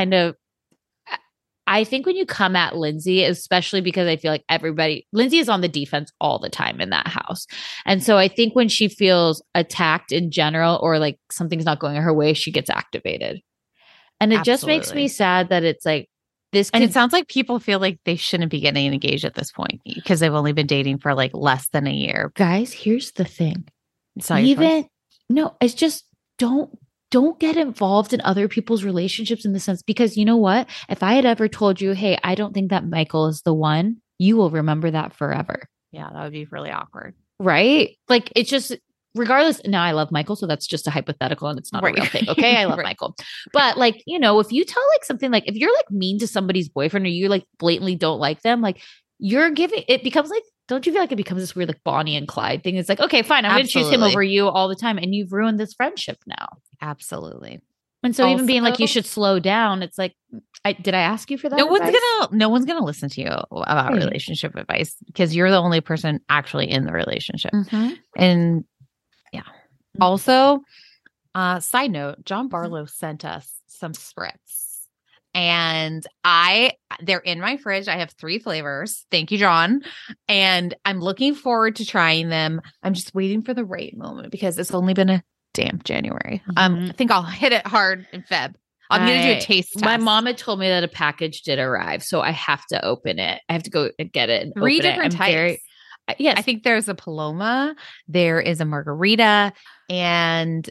Speaker 6: come at Lindsay, especially because I feel like Lindsay is on the defense all the time in that house. And so I think when she feels attacked in general or like something's not going her way, she gets activated. And it just makes
Speaker 5: Absolutely.
Speaker 6: me sad that it's like this.
Speaker 5: And
Speaker 6: could-
Speaker 5: it sounds like people feel like they shouldn't be getting engaged at this point because they've only been dating for like less than a year.
Speaker 6: guys, here's the thing.
Speaker 5: It's not your choice.
Speaker 6: No, it's just don't get involved in other people's relationships in the sense, because you know what? If I had ever told you, hey, I don't think that Michael is the one, you will remember that forever.
Speaker 5: Yeah, that would be really awkward.
Speaker 6: Right? Like it's just regardless, now I love Michael, so that's just a hypothetical and it's not
Speaker 5: Right.
Speaker 6: a real thing. Okay. I love
Speaker 5: Right.
Speaker 6: Michael. But like, you know, if you tell like something like, if you're like mean to somebody's boyfriend or you like blatantly don't like them, like you're giving, it becomes like, don't you feel like it becomes this weird like Bonnie and Clyde thing? It's like, okay, fine. I'm going to choose him
Speaker 5: Absolutely.
Speaker 6: over you all the time. And you've ruined this friendship now.
Speaker 5: Absolutely.
Speaker 6: And so even being like, you
Speaker 5: Also-
Speaker 6: should slow down. It's like, did I ask you for that?
Speaker 5: No one's
Speaker 6: advice?
Speaker 5: gonna listen to you about
Speaker 6: Right.
Speaker 5: relationship advice because you're the only person actually in the relationship.
Speaker 6: Mhm.
Speaker 5: And yeah. Also, side note, John Barlow sent us some spritz. And they're in my fridge. I have 3 flavors. Thank you, John. And I'm looking forward to trying them. I'm just waiting for the right moment because it's only been a damp January. I think I'll hit it hard in Feb. I'm going to do a taste test.
Speaker 6: My mom had told me that a package did arrive, so I have to open it. I have to go and get it. And
Speaker 5: 3
Speaker 6: open it.
Speaker 5: different
Speaker 6: I'm
Speaker 5: types.
Speaker 6: very- yes.
Speaker 5: I think there's a Paloma, there is a margarita, and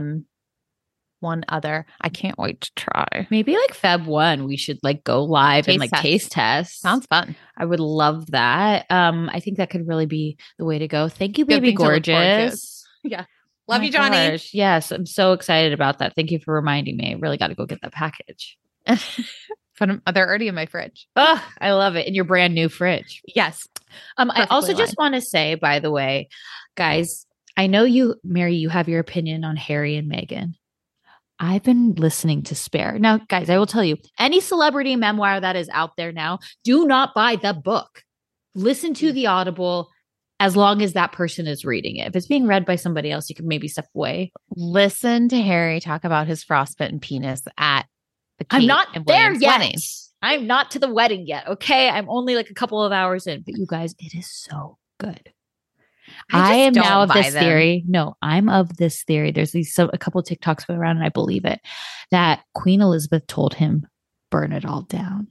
Speaker 5: one other. I can't wait to try.
Speaker 6: maybe like Feb 1, we should like go live and
Speaker 5: Taste
Speaker 6: like
Speaker 5: test.
Speaker 6: taste test.
Speaker 5: Sounds fun.
Speaker 6: I would love that. I think that could really be the way to go. Thank you,
Speaker 5: Good
Speaker 6: baby
Speaker 5: thing to look forward to.
Speaker 6: gorgeous.
Speaker 5: Yeah. Love
Speaker 6: My
Speaker 5: you, Johnny.
Speaker 6: gosh. Yes, I'm so excited about that. Thank you for reminding me. I really got to go get that package.
Speaker 5: But they're already in my fridge.
Speaker 6: Oh, I love it. In your brand new fridge.
Speaker 5: Yes.
Speaker 6: I
Speaker 5: Perfectly
Speaker 6: also just want to say, by the way, guys, I know you, Mary, you have your opinion on Harry and Meghan. I've been listening to Spare. Now, guys, I will tell you, any celebrity memoir that is out there now, do not buy the book. Listen to the Audible as long as that person is reading it. If it's being read by somebody else, you can maybe step away.
Speaker 5: Listen to Harry talk about his frostbitten penis at the Kate
Speaker 6: I'm not
Speaker 5: and
Speaker 6: there
Speaker 5: William's
Speaker 6: yet.
Speaker 5: wedding.
Speaker 6: I'm not to the wedding yet. Okay. I'm only like a couple of hours in, but you guys, it is so good. I
Speaker 5: just
Speaker 6: am now
Speaker 5: don't
Speaker 6: of
Speaker 5: buy
Speaker 6: this
Speaker 5: them.
Speaker 6: theory. No, I'm of this theory. There's a couple of TikToks going around, and I believe it, that Queen Elizabeth told him, burn it all down.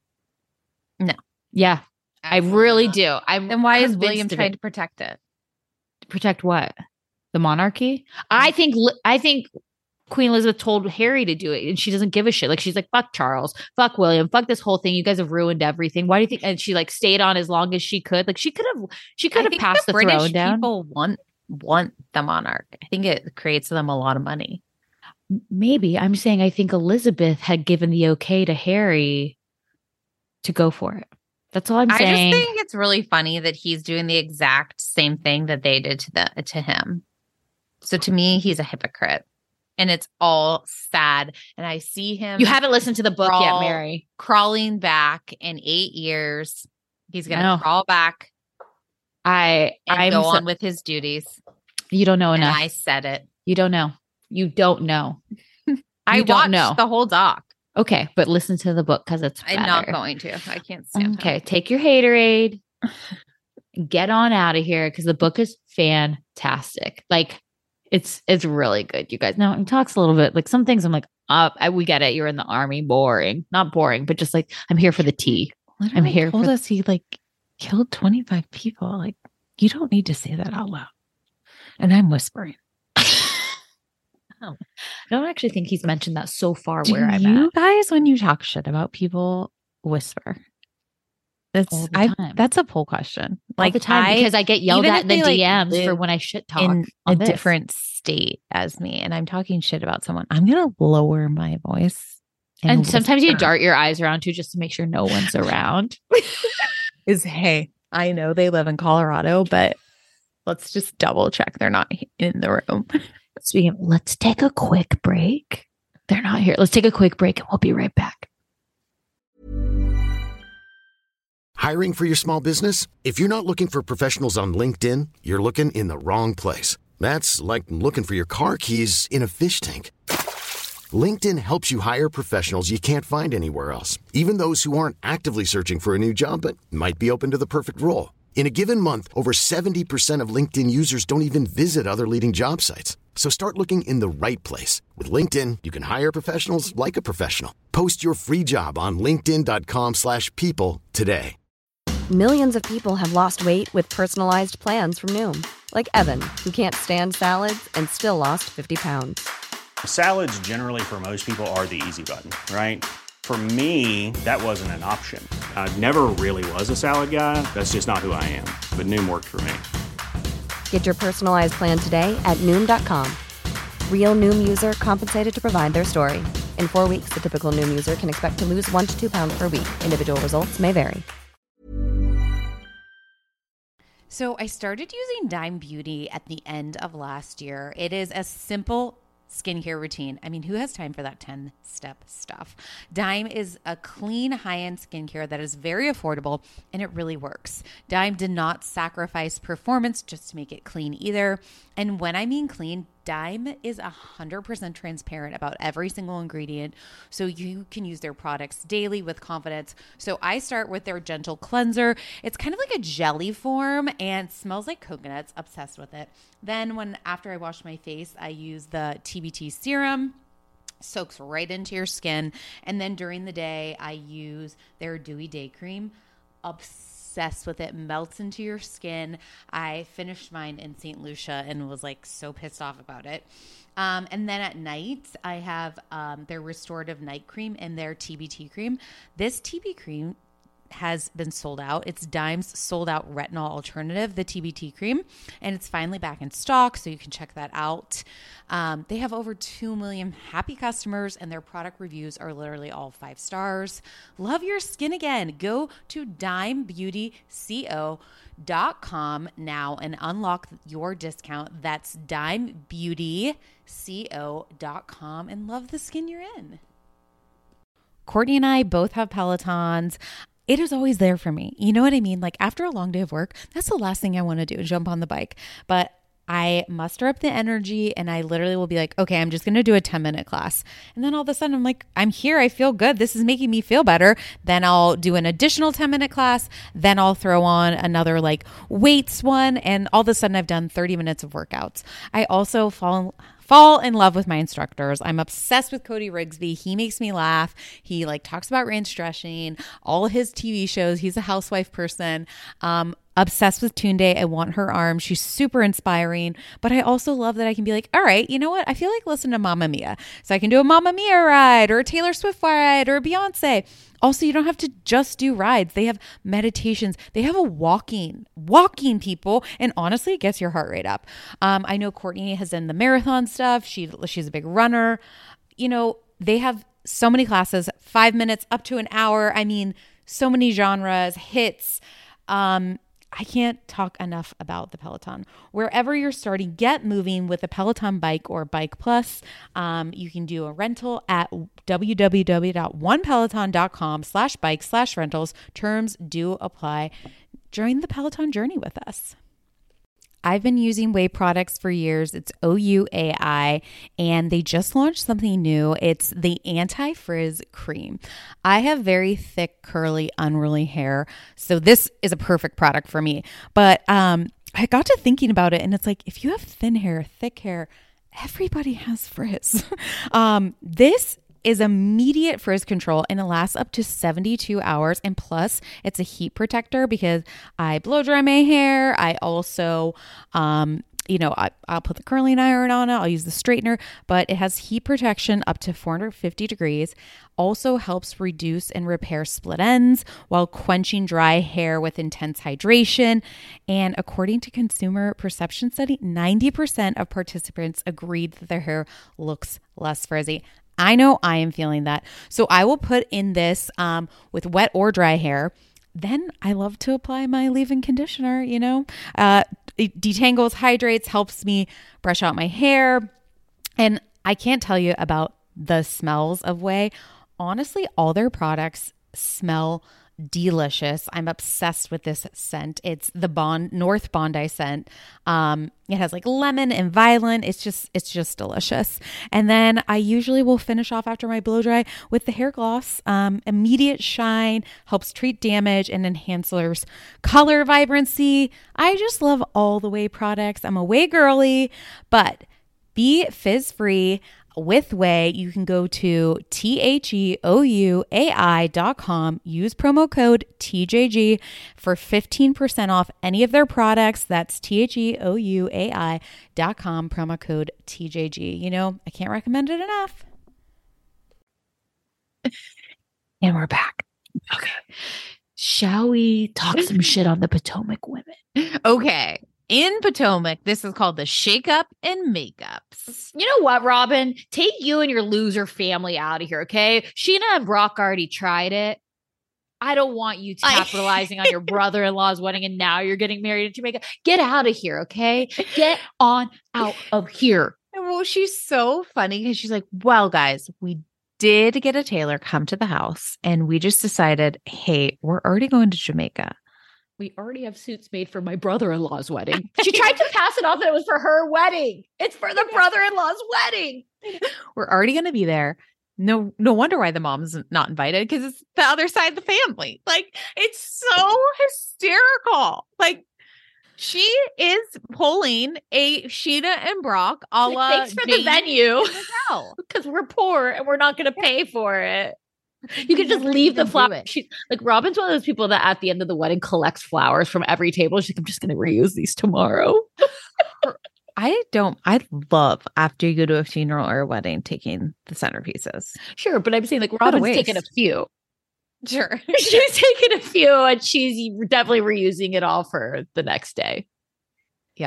Speaker 5: No.
Speaker 6: Yeah, I really do. I'm
Speaker 5: Then why is
Speaker 6: convinced
Speaker 5: William
Speaker 6: of
Speaker 5: trying
Speaker 6: it.
Speaker 5: to protect it?
Speaker 6: Protect what? The monarchy? I think Queen Elizabeth told Harry to do it, and she doesn't give a shit. Like, she's like, fuck Charles, fuck William, fuck this whole thing. You guys have ruined everything. Why do you think? And she like stayed on as long as she could. Like, she could have passed the
Speaker 5: British
Speaker 6: throne down.
Speaker 5: people want the monarch. I think it creates them a lot of money.
Speaker 6: Maybe. I'm saying I think Elizabeth had given the okay to Harry to go for it. That's all I'm
Speaker 5: I
Speaker 6: saying.
Speaker 5: just think it's really funny that he's doing the exact same thing that they did to him. So to me, he's a hypocrite. And it's all sad. And I see him.
Speaker 6: You haven't listened to the book yet,
Speaker 5: crawl-
Speaker 6: Mary.
Speaker 5: crawling back in 8 years. He's going
Speaker 6: I know.
Speaker 5: to crawl back and
Speaker 6: I'm
Speaker 5: go
Speaker 6: so-
Speaker 5: on with his duties.
Speaker 6: You don't know
Speaker 5: And
Speaker 6: enough.
Speaker 5: I said it.
Speaker 6: You don't know. You don't know.
Speaker 5: I
Speaker 6: You don't
Speaker 5: watched
Speaker 6: know.
Speaker 5: the whole doc.
Speaker 6: Okay, but listen to the book because it's better.
Speaker 5: I'm not going to. I can't stand
Speaker 6: Okay,
Speaker 5: him.
Speaker 6: take your haterade. Get on out of here because the book is fantastic. Like, it's really good, you guys. Now, it talks a little bit like some things I'm like, we get it. You're in the army, boring. Not boring, but just like I'm here for the tea.
Speaker 5: Literally
Speaker 6: here
Speaker 5: told
Speaker 6: for-
Speaker 5: us he killed 25 people. Like, you don't need to say that out loud. And I'm whispering.
Speaker 6: I don't actually think he's mentioned that so far
Speaker 5: Do
Speaker 6: where I'm
Speaker 5: you
Speaker 6: at.
Speaker 5: guys, when you talk shit about people, whisper?
Speaker 6: All the time.
Speaker 5: That's a poll question.
Speaker 6: All the time because I get yelled
Speaker 5: even
Speaker 6: at
Speaker 5: if
Speaker 6: in the
Speaker 5: they,
Speaker 6: DMs for
Speaker 5: live
Speaker 6: when I shit talk
Speaker 5: in a
Speaker 6: on this.
Speaker 5: different state as me, and I'm talking shit about someone, I'm gonna lower my voice.
Speaker 6: And sometimes you
Speaker 5: whisper.
Speaker 6: dart your eyes around too just to make sure no one's around.
Speaker 5: Hey, I know they live in Colorado, but let's just double check they're not in the room.
Speaker 6: Speaking of, let's take a quick break. They're not here. Let's take a quick break and we'll be right back.
Speaker 2: Hiring for your small business? If you're not looking for professionals on LinkedIn, you're looking in the wrong place. That's like looking for your car keys in a fish tank. LinkedIn helps you hire professionals you can't find anywhere else, even those who aren't actively searching for a new job but might be open to the perfect role. In a given month, over 70% of LinkedIn users don't even visit other leading job sites. So start looking in the right place. With LinkedIn, you can hire professionals like a professional. Post your free job on linkedin.com/people today.
Speaker 7: Millions of people have lost weight with personalized plans from Noom. Like Evan, who can't stand salads and still lost 50 pounds.
Speaker 8: Salads generally for most people are the easy button, right? For me, that wasn't an option. I never really was a salad guy. That's just not who I am. But Noom worked for me.
Speaker 7: Get your personalized plan today at Noom.com. Real Noom user compensated to provide their story. In 4 weeks, the typical Noom user can expect to lose 1 to 2 pounds per week. Individual results may vary.
Speaker 9: So I started using Dime Beauty at the end of last year. It is a simple skincare routine. I mean, who has time for that 10-step stuff? Dime is a clean, high-end skincare that is very affordable, and it really works. Dime did not sacrifice performance just to make it clean either. And when I mean clean, Dime is 100% transparent about every single ingredient, so you can use their products daily with confidence. So I start with their gentle cleanser. It's kind of like a jelly form and smells like coconuts. Obsessed with it. Then after I wash my face, I use the TBT serum. Soaks right into your skin. And then during the day, I use their Dewy Day Cream. Obsessed with it, melts into your skin. I finished mine in St. Lucia and was like so pissed off about it. And then at night, I have their Restorative Night Cream and their TBT cream. This TB cream has been sold out. It's Dime's sold out retinol alternative, the TBT cream, and it's finally back in stock, so you can check that out. They have over 2 million happy customers, and their product reviews are literally all 5 stars. Love your skin again. Go to dimebeautyco.com now and unlock your discount. That's dimebeautyco.com, and love the skin you're in. Courtney and I both have Pelotons. It is always there for me. You know what I mean? Like after a long day of work, that's the last thing I want to do, jump on the bike. But I muster up the energy and I literally will be like, okay, I'm just going to do a 10-minute class. And then all of a sudden I'm like, I'm here. I feel good. This is making me feel better. Then I'll do an additional 10-minute class. Then I'll throw on another like weights one. And all of a sudden I've done 30 minutes of workouts. I also fall in love with my instructors. I'm obsessed with Cody Rigsby. He makes me laugh. He like talks about ranch dressing, all of his TV shows. He's a housewife person. Obsessed with Tunde. I want her arm. She's super inspiring. But I also love that I can be like, all right, you know what? I feel like listening to Mamma Mia. So I can do a Mamma Mia ride or a Taylor Swift ride or a Beyonce. Also, you don't have to just do rides. They have meditations. They have a walking people. And honestly, it gets your heart rate up. I know Courtney has done the marathon stuff. She's a big runner. You know, they have so many classes, 5 minutes up to an hour. I mean, so many genres, hits. I can't talk enough about the Peloton. Wherever you're starting, get moving with a Peloton bike or Bike Plus. You can do a rental at www.onepeloton.com/bike/rentals. Terms do apply. Join the Peloton journey with us. I've been using Ouai products for years. It's OUAI, and they just launched something new. It's the Anti-Frizz Cream. I have very thick, curly, unruly hair, so this is a perfect product for me. But I got to thinking about it, and it's like, if you have thin hair, thick hair, everybody has frizz. This is immediate frizz control, and it lasts up to 72 hours. And plus, it's a heat protector because I blow dry my hair. I also, I'll put the curling iron on it. I'll use the straightener, but it has heat protection up to 450 degrees. Also helps reduce and repair split ends while quenching dry hair with intense hydration. And according to Consumer Perception Study, 90% of participants agreed that their hair looks less frizzy. I know I am feeling that. So I will put in this with wet or dry hair. Then I love to apply my leave-in conditioner, It detangles, hydrates, helps me brush out my hair. And I can't tell you about the smells of Ouai. Honestly, all their products smell delicious. I'm obsessed with this scent. It's the North Bondi scent. It has like lemon and violet. It's just delicious. And then I usually will finish off after my blow dry with the hair gloss. Immediate shine, helps treat damage, and enhances color vibrancy. I just love all the Ouai products. I'm a Ouai girly, but be fizz free. With Ouai, you can go to THEOUAI.com, use promo code TJG for 15% off any of their products. That's THEOUAI.com, promo code TJG. I can't recommend it enough.
Speaker 6: And we're back. Okay. Shall we talk some shit on the Potomac women?
Speaker 5: Okay. in Potomac. This is called the Shake Up and Makeups.
Speaker 6: You know what, Robin? Take you and your loser family out of here, okay? Sheena and Brock already tried it. I don't want you capitalizing on your brother-in-law's wedding and now you're getting married in Jamaica. Get out of here, okay? Get on out of here.
Speaker 5: Well, she's so funny because she's like, well, guys, we did get a tailor come to the house and we just decided, hey, we're already going to Jamaica.
Speaker 6: We already have suits made for my brother-in-law's wedding. She tried to pass it off that it was for her wedding. It's for the brother-in-law's wedding.
Speaker 5: We're already going to be there. No wonder why the mom's not invited, because it's the other side of the family. Like, it's so hysterical. Like, she is pulling a Sheena and Brock a la
Speaker 6: thanks for the venue.
Speaker 5: Well,
Speaker 6: because we're poor and we're not going to pay for it. You can just leave the flowers. She's like, Robin's one of those people that at the end of the wedding collects flowers from every table. She's like, I'm just going to reuse these tomorrow.
Speaker 5: I love after you go to a funeral or a wedding, taking the centerpieces.
Speaker 6: Sure. But I'm saying like Robin's taken a few.
Speaker 5: Sure.
Speaker 6: She's taken a few and she's definitely reusing it all for the next day.
Speaker 5: Yeah.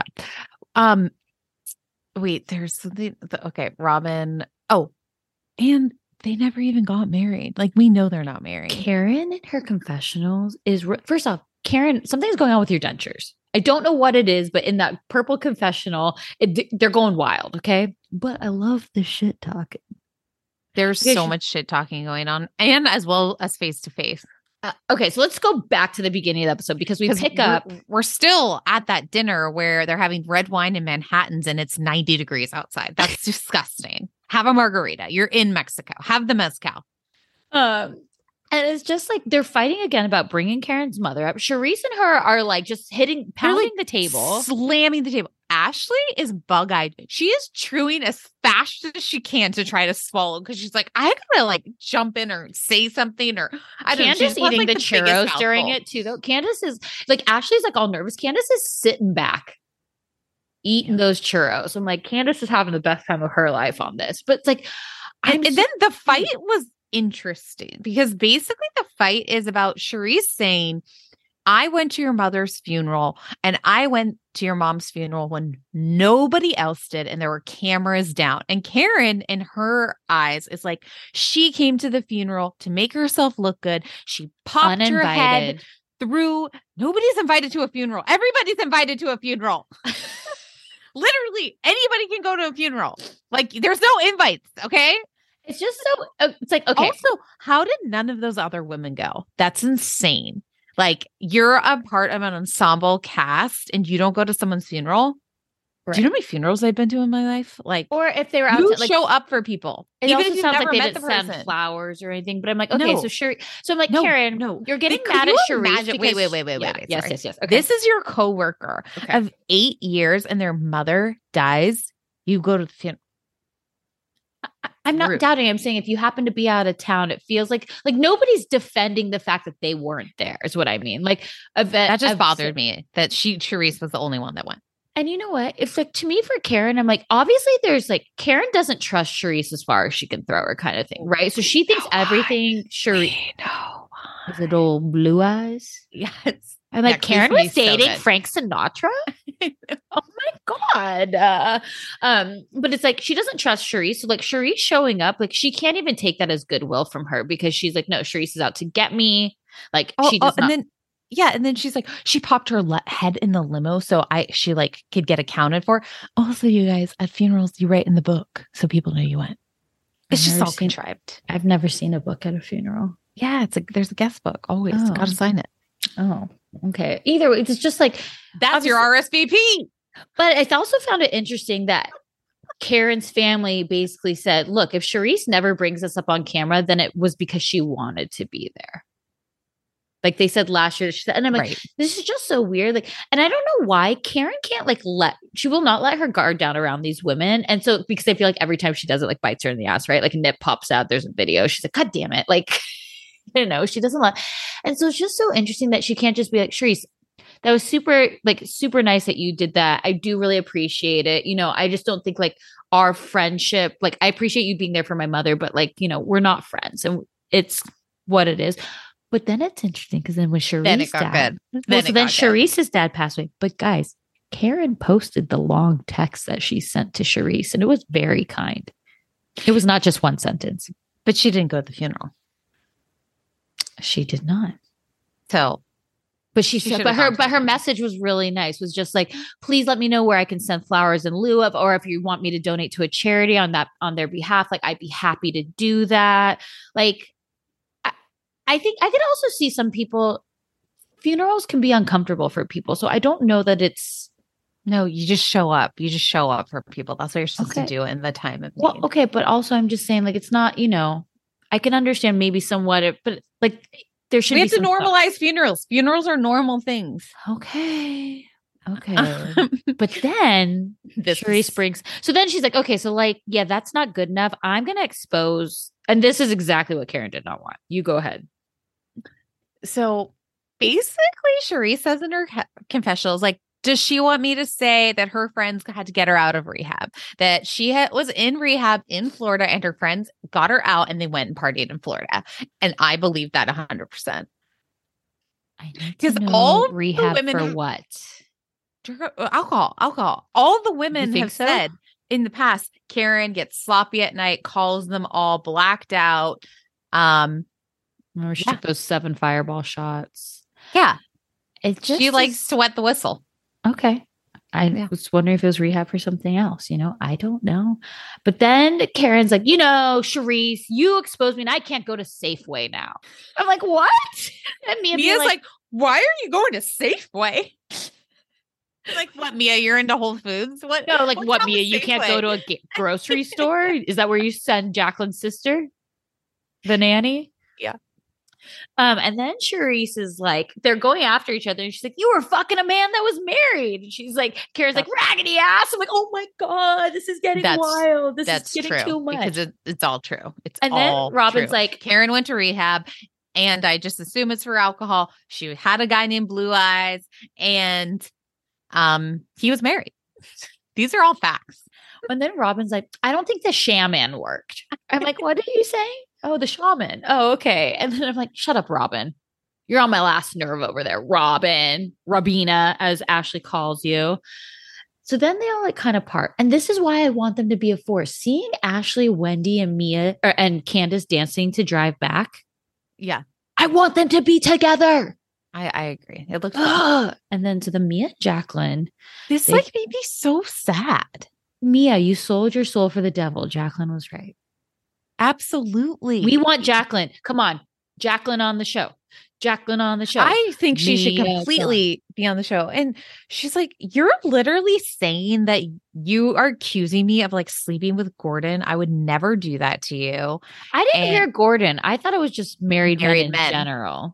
Speaker 5: Wait, there's something. Okay. Robin. Oh, and they never even got married. Like, we know they're not married.
Speaker 6: Karen in her confessionals is first off, Karen, something's going on with your dentures. I don't know what it is, but in that purple confessional, they're going wild. Okay. But I love the shit talking.
Speaker 5: There's so much shit talking going on, and as well as face to face.
Speaker 6: Okay. So let's go back to the beginning of the episode because we're
Speaker 5: still at that dinner where they're having red wine in Manhattans and it's 90 degrees outside. That's disgusting. Have a margarita. You're in Mexico. Have the mezcal.
Speaker 6: And it's just like they're fighting again about bringing Karen's mother up. Charisse and her are like just pounding the table.
Speaker 5: Slamming the table. Ashley is bug-eyed. She is chewing as fast as she can to try to swallow because she's like, I gotta like jump in or say something, or
Speaker 6: Candace eating the churros during it too, though. Candace is like, Ashley's like all nervous. Candace is sitting back eating those churros. I'm like, Candace is having the best time of her life on this. But it's like,
Speaker 5: and then the fight was interesting because basically the fight is about Charisse saying, I went to your mother's funeral and I went to your mom's funeral when nobody else did and there were cameras down. And Karen, in her eyes, is like, she came to the funeral to make herself look good. She popped her head through. Nobody's invited to a funeral. Everybody's invited to a funeral. Literally anybody can go to a funeral. Like, there's no invites. Okay.
Speaker 6: It's just so, it's like, okay.
Speaker 5: Also, how did none of those other women go? That's insane. Like, you're a part of an ensemble cast and you don't go to someone's funeral. Right. Do you know how many funerals I've been to in my life? Like,
Speaker 6: or if they were out,
Speaker 5: like, show up for people.
Speaker 6: It even also if you've sounds never like they didn't send flowers or anything. But I'm like, okay, so Sherry. So I'm like, Karen, you're getting mad at Charisse.
Speaker 5: Wait.
Speaker 6: Yes. Okay.
Speaker 5: This is your coworker of 8 years, and their mother dies. You go to the funeral.
Speaker 6: I'm not doubting. I'm saying if you happen to be out of town, it feels like nobody's defending the fact that they weren't there. Is what I mean. Like,
Speaker 5: that just bothered me that Charisse was the only one that went.
Speaker 6: And you know what? It's like, to me, for Karen, I'm like, obviously there's like, Karen doesn't trust Charisse as far as she can throw her kind of thing, right? So she thinks everything Charisse. Is it old blue eyes?
Speaker 5: Yes.
Speaker 6: I'm like, Karen was dating Frank Sinatra. Oh my God. But it's like, she doesn't trust Charisse. So like, Charisse showing up, like, she can't even take that as goodwill from her because she's like, no, Charisse is out to get me. Like, she does not.
Speaker 5: And then she's like, she popped her head in the limo so she like could get accounted for. Also, you guys, at funerals, you write in the book so people know you went. It's just all contrived.
Speaker 6: I've never seen a book at a funeral.
Speaker 5: Yeah, there's a guest book always. Gotta sign it.
Speaker 6: Oh, okay. Either way, it's just like,
Speaker 5: that's your RSVP.
Speaker 6: But I also found it interesting that Karen's family basically said, look, if Charisse never brings us up on camera, then it was because she wanted to be there. Like they said last year, and I'm like, this is just so weird. Like, and I don't know why Karen can't she will not let her guard down around these women. And so, because I feel like every time she does it, like bites her in the ass, right? Like a nip pops out, there's a video. She's like, God damn it. Like, she doesn't let. And so it's just so interesting that she can't just be like, Charisse, that was super nice that you did that. I do really appreciate it. I just don't think like our friendship, like I appreciate you being there for my mother, but like, we're not friends and it's what it is. But then it's interesting because then when Charisse's Charisse's dad passed away. But guys, Karen posted the long text that she sent to Charisse, and it was very kind. It was not just one sentence.
Speaker 5: But she didn't go to the funeral.
Speaker 6: She did not.
Speaker 5: So,
Speaker 6: but her message was really nice. Was just like, please let me know where I can send flowers in lieu of, or if you want me to donate to a charity on their behalf, like I'd be happy to do that. Like, I think I could also see some people, funerals can be uncomfortable for people. So I don't know that it's.
Speaker 5: No, you just show up. You just show up for people. That's what you're supposed to do in the time of need.
Speaker 6: Well, okay. But also I'm just saying, like, it's not, I can understand maybe somewhat, but like there should be.
Speaker 5: We have to normalize funerals. Funerals are normal things.
Speaker 6: Okay. But then Charisse brings. So then she's like, okay, so like, yeah, that's not good enough. I'm going to expose. And this is exactly what Karen did not want. You go ahead.
Speaker 5: So basically, Charisse says in her confessionals, like, does she want me to say that her friends had to get her out of rehab? That she was in rehab in Florida and her friends got her out and they went and partied in Florida. And I believe that 100%.
Speaker 6: Because all rehab women for what?
Speaker 5: Alcohol. All the women have said in the past, Karen gets sloppy at night, calls them all blacked out.
Speaker 6: Remember she took those 7 fireball shots.
Speaker 5: Yeah.
Speaker 6: She
Speaker 5: likes to wet the whistle.
Speaker 6: Okay. I was wondering if it was rehab for something else, I don't know. But then Karen's like, Charisse, you exposed me and I can't go to Safeway now. I'm like, what? And
Speaker 5: Mia's like, why are you going to Safeway? Like, what, Mia? You're into Whole Foods? What?
Speaker 6: No, like, what, Mia? You can't go to a grocery store? Is that where you send Jacqueline's sister? The nanny?
Speaker 5: Yeah.
Speaker 6: And then Charisse is like, they're going after each other. And she's like, you were fucking a man that was married. And she's like, Karen's like, raggedy ass. I'm like, oh my God, this is getting wild. This is getting too much.
Speaker 5: Because it's all true.
Speaker 6: And then Robin's like,
Speaker 5: Karen went to rehab. And I just assume it's for alcohol. She had a guy named Blue Eyes. And he was married. These are all facts.
Speaker 6: And then Robin's like, I don't think the shaman worked. I'm like, what did you say? Oh, the shaman. Oh, okay. And then I'm like, shut up, Robin. You're on my last nerve over there. Robina, as Ashley calls you. So then they all like kind of part. And this is why I want them to be a force. Seeing Ashley, Wendy, and Mia and Candace dancing to Drive Back.
Speaker 5: Yeah.
Speaker 6: I want them to be together.
Speaker 5: I agree. It looks fun.
Speaker 6: And then to the Mia, Jacqueline.
Speaker 5: This made me so sad.
Speaker 6: Mia, you sold your soul for the devil. Jacqueline was right.
Speaker 5: Absolutely.
Speaker 6: We want Jacqueline. Come on. Jacqueline on the show.
Speaker 5: I think she should completely be on the show. And she's like, you're literally saying that you are accusing me of like sleeping with Gordon. I would never do that to you.
Speaker 6: I didn't hear Gordon. I thought it was just married men in general.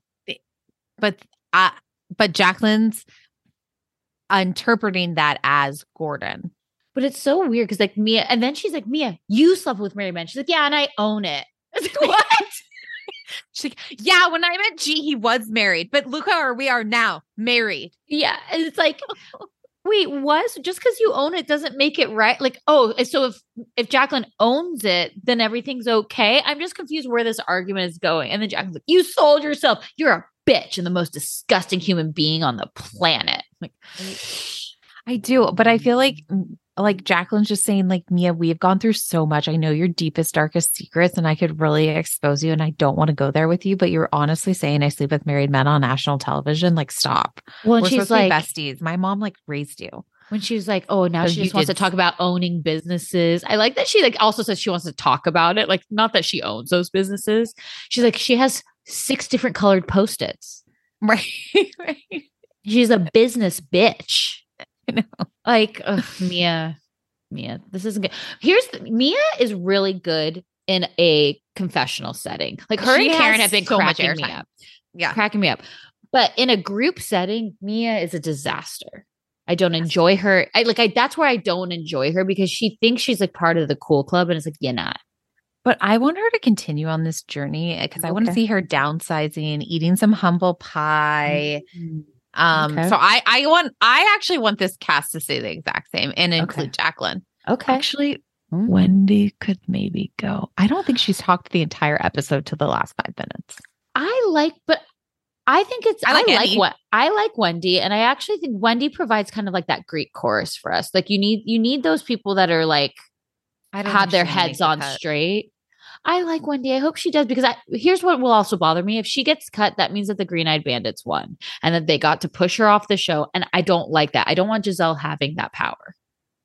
Speaker 5: But Jacqueline's interpreting that as Gordon.
Speaker 6: But it's so weird because like Mia, and then she's like, Mia, you slept with married men. She's like, yeah, and I own it. I was like, what?
Speaker 5: She's like, yeah, when I met G, he was married, but look how we are now, married.
Speaker 6: Yeah. And it's like, wait, what? So just because you own it doesn't make it right. Like, oh, so if Jacqueline owns it, then everything's okay. I'm just confused where this argument is going. And then Jacqueline's like, you sold yourself. You're a bitch and the most disgusting human being on the planet. Like,
Speaker 5: I do, but I feel like Jacqueline's just saying, like, Mia, we've gone through so much. I know your deepest, darkest secrets, and I could really expose you, and I don't want to go there with you, but you're honestly saying I sleep with married men on national television. Like, stop.
Speaker 6: Well,
Speaker 5: we're
Speaker 6: she's
Speaker 5: supposed
Speaker 6: like,
Speaker 5: to be besties. My mom, like, raised you.
Speaker 6: When she's like, oh, now she just wants to talk about owning businesses. I like that she, like, also says she wants to talk about it. Like, not that she owns those businesses. She's like, she has 6 different colored Post-its.
Speaker 5: Right.
Speaker 6: She's a business bitch.
Speaker 5: I know.
Speaker 6: Like, Mia, this isn't good. Mia is really good in a confessional setting. Like her and Karen have been cracking me up.
Speaker 5: Yeah.
Speaker 6: Cracking me up. But in a group setting, Mia is a disaster. I don't enjoy her. That's where I don't enjoy her because she thinks she's like part of the cool club. And it's like, you're not.
Speaker 5: But I want her to continue on this journey because I want to see her downsizing, eating some humble pie. Mm-hmm. So I actually want this cast to stay the exact same and include Jacqueline.
Speaker 6: Okay.
Speaker 5: Actually, Wendy could maybe go. I don't think she's talked the entire episode to the last 5 minutes.
Speaker 6: but I think it's
Speaker 9: I like
Speaker 6: what I like Wendy, and I actually think Wendy provides kind of like that Greek chorus for us. Like you need those people that are like
Speaker 5: I don't
Speaker 6: have
Speaker 5: think
Speaker 6: their
Speaker 5: she'll make
Speaker 6: heads
Speaker 5: the
Speaker 6: on
Speaker 5: cut.
Speaker 6: straight. I like Wendy. I hope she does because here's what will also bother me. If she gets cut, that means that the Green Eyed Bandits won and that they got to push her off the show. And I don't like that. I don't want Giselle having that power.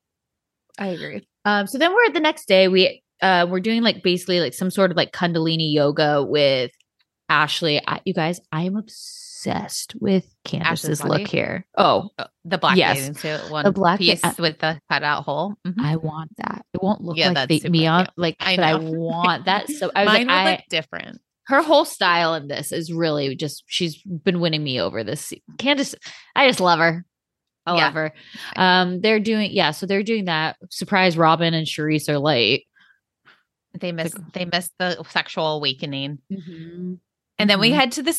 Speaker 5: I agree.
Speaker 6: So then we're the next day. We're doing like basically like some sort of like Kundalini yoga with Ashley. You guys, I am obsessed with Candace's
Speaker 5: Ashley's body?
Speaker 6: look here. Oh,
Speaker 5: The black
Speaker 6: Yes.
Speaker 5: bathing suit, one
Speaker 6: The black
Speaker 5: piece
Speaker 6: ba-
Speaker 5: with the cutout hole. Mhm.
Speaker 6: I want that. It won't look
Speaker 5: Yeah,
Speaker 6: like
Speaker 5: that's
Speaker 6: me
Speaker 5: super
Speaker 6: on
Speaker 5: cute.
Speaker 6: like,
Speaker 5: I
Speaker 6: but I
Speaker 5: know.
Speaker 6: want that. So I was
Speaker 5: Mine
Speaker 6: like,
Speaker 5: would look different.
Speaker 6: her whole style in this is really just she's been winning me over this Candace. I just love her. I
Speaker 5: Yeah.
Speaker 6: love her. They're doing that. Surprise Robin and Charisse are late.
Speaker 5: They missed the sexual awakening.
Speaker 6: Mm-hmm.
Speaker 5: And then we head to the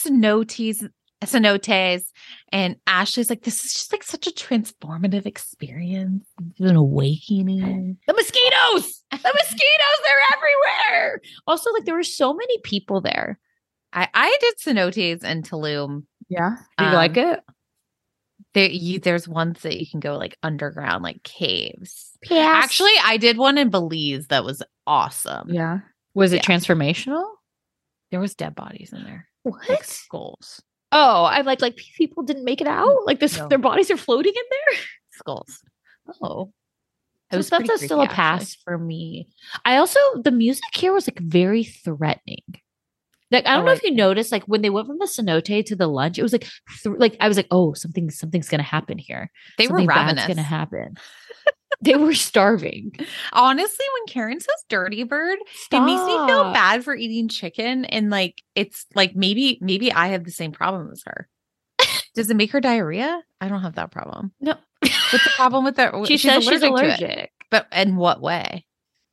Speaker 5: cenotes, and Ashley's like, this is just like such a transformative experience. It's an awakening.
Speaker 6: The mosquitoes. They're everywhere. Also, like there were so many people there.
Speaker 5: I did cenotes in Tulum.
Speaker 6: Yeah. Did you like it?
Speaker 5: There's ones that you can go like underground, like caves.
Speaker 6: Yes.
Speaker 5: Actually, I did one in Belize that was awesome.
Speaker 6: Yeah. Was it
Speaker 5: Yeah.
Speaker 6: transformational?
Speaker 5: There was dead bodies in there.
Speaker 6: What?
Speaker 5: Like skulls.
Speaker 6: Oh, I'm like people didn't make it out. Like this,
Speaker 5: No.
Speaker 6: their bodies are floating in there.
Speaker 5: Skulls.
Speaker 6: Oh,
Speaker 5: It was
Speaker 6: that's
Speaker 5: pretty
Speaker 6: still a
Speaker 5: creepy,
Speaker 6: pass
Speaker 5: actually.
Speaker 6: for me. I also the music here was like very threatening. Like I don't know if you noticed, like when they went from the cenote to the lunch, it was like like I was like, oh, something's gonna happen here.
Speaker 5: They were
Speaker 6: Something bad's
Speaker 5: ravenous.
Speaker 6: gonna happen. They were starving.
Speaker 5: Honestly, when Karen says dirty bird, it makes me feel
Speaker 6: Stop.
Speaker 5: bad for eating chicken. And like, it's like maybe I have the same problem as her. Does it make her diarrhea? I don't have that problem.
Speaker 6: No,
Speaker 5: What's the problem with that?
Speaker 6: she says she's
Speaker 5: to it.
Speaker 6: allergic.
Speaker 5: But in what way?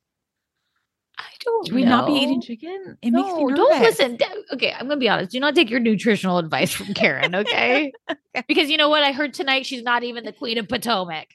Speaker 6: I don't.
Speaker 5: Should we not be
Speaker 6: know.
Speaker 5: eating chicken? It makes me
Speaker 6: No,
Speaker 5: nervous.
Speaker 6: don't listen. Okay, I'm gonna be honest. Do not take your nutritional advice from Karen, okay? Because you know what? I heard tonight she's not even the Queen of Potomac.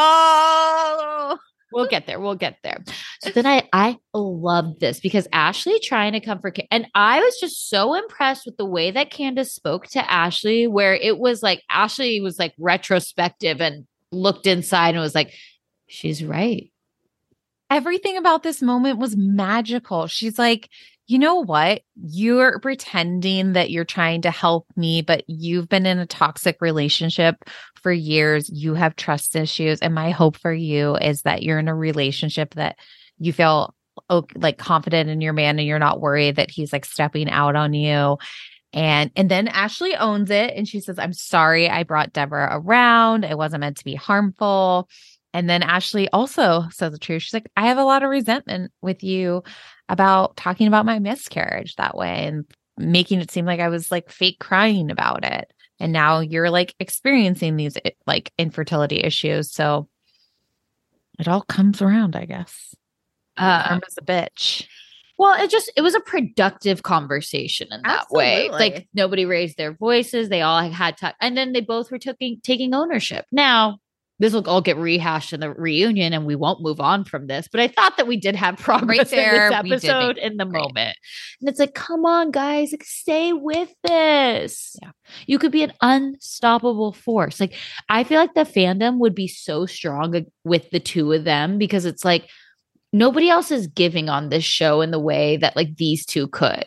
Speaker 5: Oh,
Speaker 6: We'll get there. So then I loved this because Ashley trying to comfort, and I was just so impressed with the way that Candace spoke to Ashley, where it was like Ashley was like retrospective and looked inside and was like, she's right.
Speaker 5: everything about this moment was magical. She's like, you know what? You're pretending that you're trying to help me, but you've been in a toxic relationship for years. You have trust issues. And my hope for you is that you're in a relationship that you feel like confident in your man and you're not worried that he's like stepping out on you. And then Ashley owns it. And she says, I'm sorry I brought Deborah around. It wasn't meant to be harmful. And then Ashley also says the truth. She's like, I have a lot of resentment with you about talking about my miscarriage that way and making it seem like I was like fake crying about it. And now you're like experiencing these like infertility issues. So it all comes around, I guess. Karma's a bitch.
Speaker 6: Well, it was a productive conversation in that way.
Speaker 5: Absolutely.
Speaker 6: Like nobody raised their voices. They all had time. And then they both were taking ownership. Now, this will all get rehashed in the reunion and we won't move on from this. But I thought that we did have progress
Speaker 5: there,
Speaker 6: in
Speaker 5: we
Speaker 6: this
Speaker 5: did
Speaker 6: episode
Speaker 5: make
Speaker 6: in the
Speaker 5: great.
Speaker 6: moment. And it's like, come on, guys, like stay with this.
Speaker 5: Yeah.
Speaker 6: You could be an unstoppable force. Like I feel like the fandom would be so strong with the two of them because it's like nobody else is giving on this show in the way that like these two could.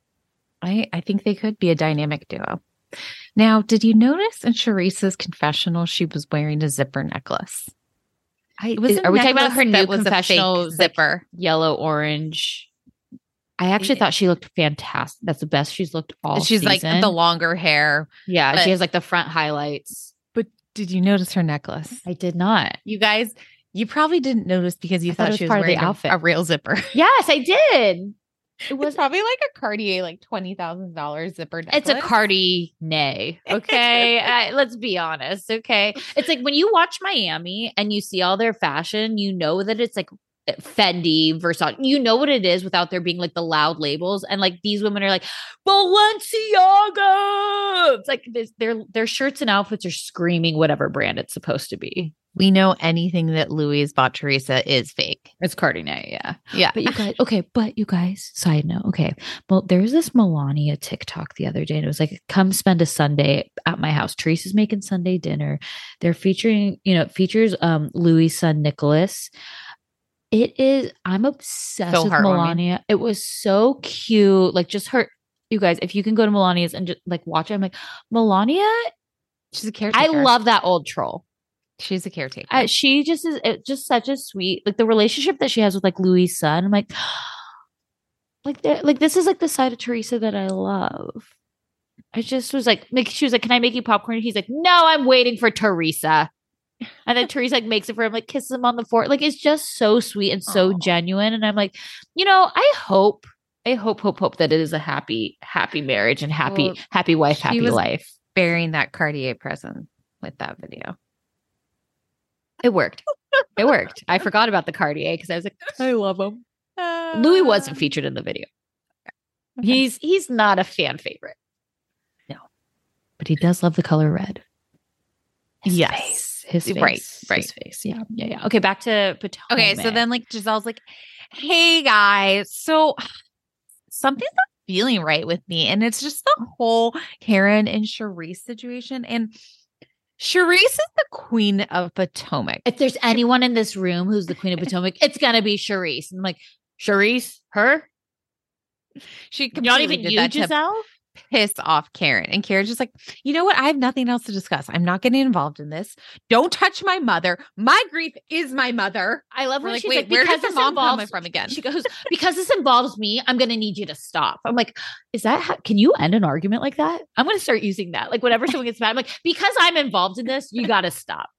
Speaker 5: I think they could be a dynamic duo. Now, did you notice in Charissa's confessional, she was wearing a zipper necklace? It was a
Speaker 6: Are we talking about
Speaker 5: necklace
Speaker 6: her new
Speaker 5: that was a fake
Speaker 6: confessional
Speaker 5: zipper?
Speaker 6: Yellow, orange. I actually thought she looked fantastic. That's the best she's looked all
Speaker 5: She's like
Speaker 6: season.
Speaker 5: the longer hair.
Speaker 6: Yeah,
Speaker 5: but-
Speaker 6: she has like the front highlights.
Speaker 5: But did you notice her necklace?
Speaker 6: I did not.
Speaker 5: You guys, you probably didn't notice because you
Speaker 6: I thought
Speaker 5: thought
Speaker 6: it
Speaker 5: she
Speaker 6: was
Speaker 5: was
Speaker 6: part of the
Speaker 5: wearing
Speaker 6: outfit.
Speaker 5: a real zipper.
Speaker 6: Yes, I did. It
Speaker 5: It was
Speaker 6: was.
Speaker 5: probably like a Cartier, like $20,000 zipper necklace.
Speaker 6: It's a Cardi nay. Okay, let's be honest. Okay, it's like when you watch Miami and you see all their fashion, you know that it's like Fendi, Versace. You know what it is without there being like the loud labels. And like these women are like, Balenciaga. It's like this, their shirts and outfits are screaming whatever brand it's supposed to be.
Speaker 5: We know anything that Louis bought Teresa is fake.
Speaker 6: It's Cartier, yeah.
Speaker 5: Yeah.
Speaker 6: But you guys, side note, okay. Well, there was this Melania TikTok the other day, and it was like, come spend a Sunday at my house. Teresa's making Sunday dinner. They're featuring, it features Louis' son, Nicholas. I'm obsessed with Melania. It was so cute. Like just her, you guys, if you can go to Melania's and just like watch it, I'm like, Melania,
Speaker 5: she's a caretaker.
Speaker 6: I love that old troll.
Speaker 5: She's a caretaker.
Speaker 6: She just is just such a sweet, like the relationship that she has with like Louis' son. I'm like, this is like the side of Teresa that I love. I just was like, she was like, can I make you popcorn? He's like, no, I'm waiting for Teresa. And then Teresa like makes it for him, like kisses him on the forehead. Like it's just so sweet and so genuine. And I'm like, I hope that it is a happy marriage and happy wife, happy life.
Speaker 5: Bearing that Cartier present with that video.
Speaker 6: It worked. I forgot about the Cartier because I was like, I love him. Louis wasn't featured in the video. Okay. He's not a fan favorite. No. But he does love the color red. His face.
Speaker 5: Right.
Speaker 6: His face. Yeah. Okay, back to Potomac.
Speaker 5: Okay, so then like Giselle's like, hey guys, so something's not feeling right with me. And it's just the whole Karen and Charisse situation. And Charisse is the queen of Potomac.
Speaker 6: If there's anyone in this room who's the queen of Potomac, it's gonna be Charisse. And I'm like, Charisse, her?
Speaker 5: She
Speaker 6: not even
Speaker 5: did
Speaker 6: you,
Speaker 5: that
Speaker 6: Giselle?
Speaker 5: Piss off Karen. And Karen's just like, you know what? I have nothing else to discuss. I'm not getting involved in this. Don't touch my mother. My grief is my mother.
Speaker 6: I love when she's
Speaker 5: wait,
Speaker 6: like,
Speaker 5: where
Speaker 6: because
Speaker 5: did the mom coming from again?
Speaker 6: She goes, because this involves me, I'm going to need you to stop. I'm like, is that can you end an argument like that? I'm going to start using that. Like whenever someone gets mad, I'm like, because I'm involved in this, you got to stop.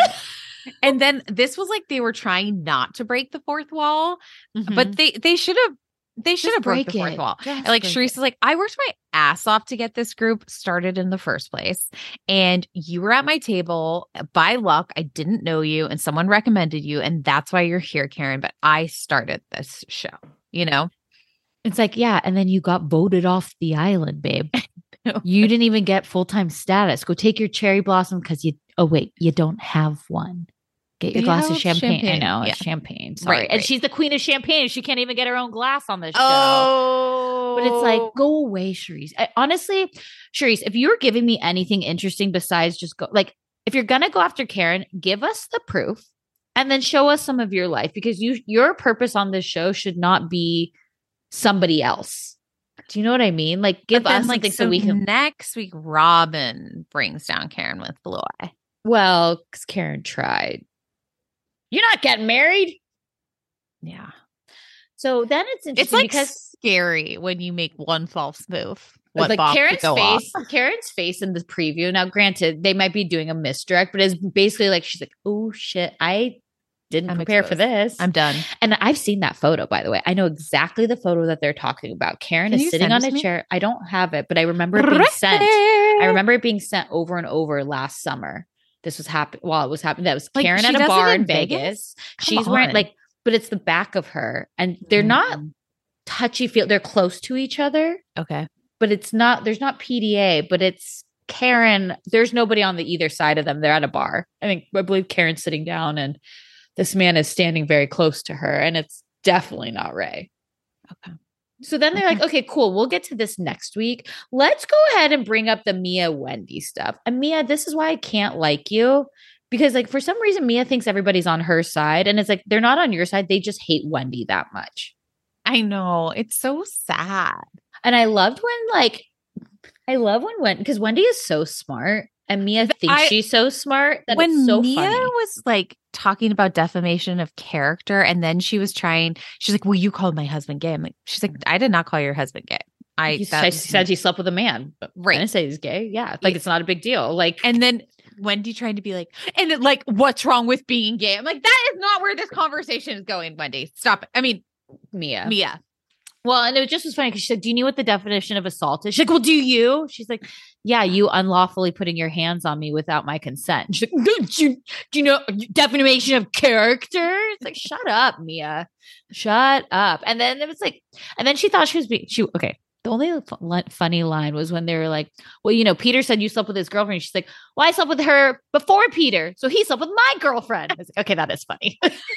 Speaker 5: And then this was like, they were trying not to break the fourth wall, but they should have. They should have broke the fourth wall. And like Charisse is like, I worked my ass off to get this group started in the first place. And you were at my table by luck. I didn't know you and someone recommended you. And that's why you're here, Karen. But I started this show,
Speaker 6: It's like, yeah. And then you got voted off the island, babe. You didn't even get full-time status. Go take your cherry blossom because you don't have one. Get your glass of champagne. I know, it's champagne. Sorry.
Speaker 5: Right.
Speaker 6: And she's the queen of champagne. She can't even get her own glass on this show.
Speaker 5: Oh.
Speaker 6: But it's like, go away, Charisse. Honestly, Charisse, if you're giving me anything interesting besides just go, like, if you're going to go after Karen, give us the proof and then show us some of your life because your purpose on this show should not be somebody else. Do you know what I mean? Like, give us something so we can.
Speaker 5: Next week, Robin brings down Karen with Blue Eye.
Speaker 6: Well, because Karen tried. You're not getting married.
Speaker 5: Yeah.
Speaker 6: So then it's interesting.
Speaker 5: It's like
Speaker 6: because
Speaker 5: scary when you make one false move.
Speaker 6: Like Karen's face in the preview. Now, granted, they might be doing a misdirect, but it's basically like she's like, "Oh shit, I didn't prepare for this.
Speaker 5: I'm done."
Speaker 6: And I've seen that photo, by the way. I know exactly the photo that they're talking about. Karen is sitting on a chair. I don't have it, but I remember it being sent. I remember it being sent over and over last summer. This was happening while it was happening. That was Karen at a bar in Vegas. She's wearing but it's the back of her, and they're not touchy feel. They're close to each other.
Speaker 5: Okay,
Speaker 6: but it's not. There's not PDA, but it's Karen. There's nobody on the either side of them. They're at a bar. I believe Karen's sitting down, and this man is standing very close to her, and it's definitely not Ray.
Speaker 5: Okay.
Speaker 6: So then they're like, okay, cool. We'll get to this next week. Let's go ahead and bring up the Mia Wendy stuff. And Mia, this is why I can't like you. Because like for some reason, Mia thinks everybody's on her side. And it's like, they're not on your side. They just hate Wendy that much.
Speaker 5: I know. It's so sad.
Speaker 6: And I loved when because Wendy is so smart. And Mia thinks she's so smart that
Speaker 5: when
Speaker 6: it's so
Speaker 5: Mia
Speaker 6: funny.
Speaker 5: was like talking about defamation of character, and then she's like, "Well, you called my husband gay." She's like, "I did not call your husband gay. I
Speaker 6: said you slept with a man, but I didn't say he's gay. Yeah, like it's not a big deal. Like,
Speaker 5: and then Wendy trying to be like, and like, what's wrong with being gay? I'm like, that is not where this conversation is going, Wendy. Stop it. I mean,
Speaker 6: Mia. Well, and it just was funny because she said, do you know what the definition of assault is? She's like, well, do you? She's like, yeah, you unlawfully putting your hands on me without my consent. She's like, do you know definition of character? It's like, shut up, Mia. Shut up. And then it was like, and then she thought she was being, okay. The only funny line was when they were like, well, you know, Peter said you slept with his girlfriend. She's like, well, I slept with her before Peter. So he slept with my girlfriend. I was like, okay, that is funny.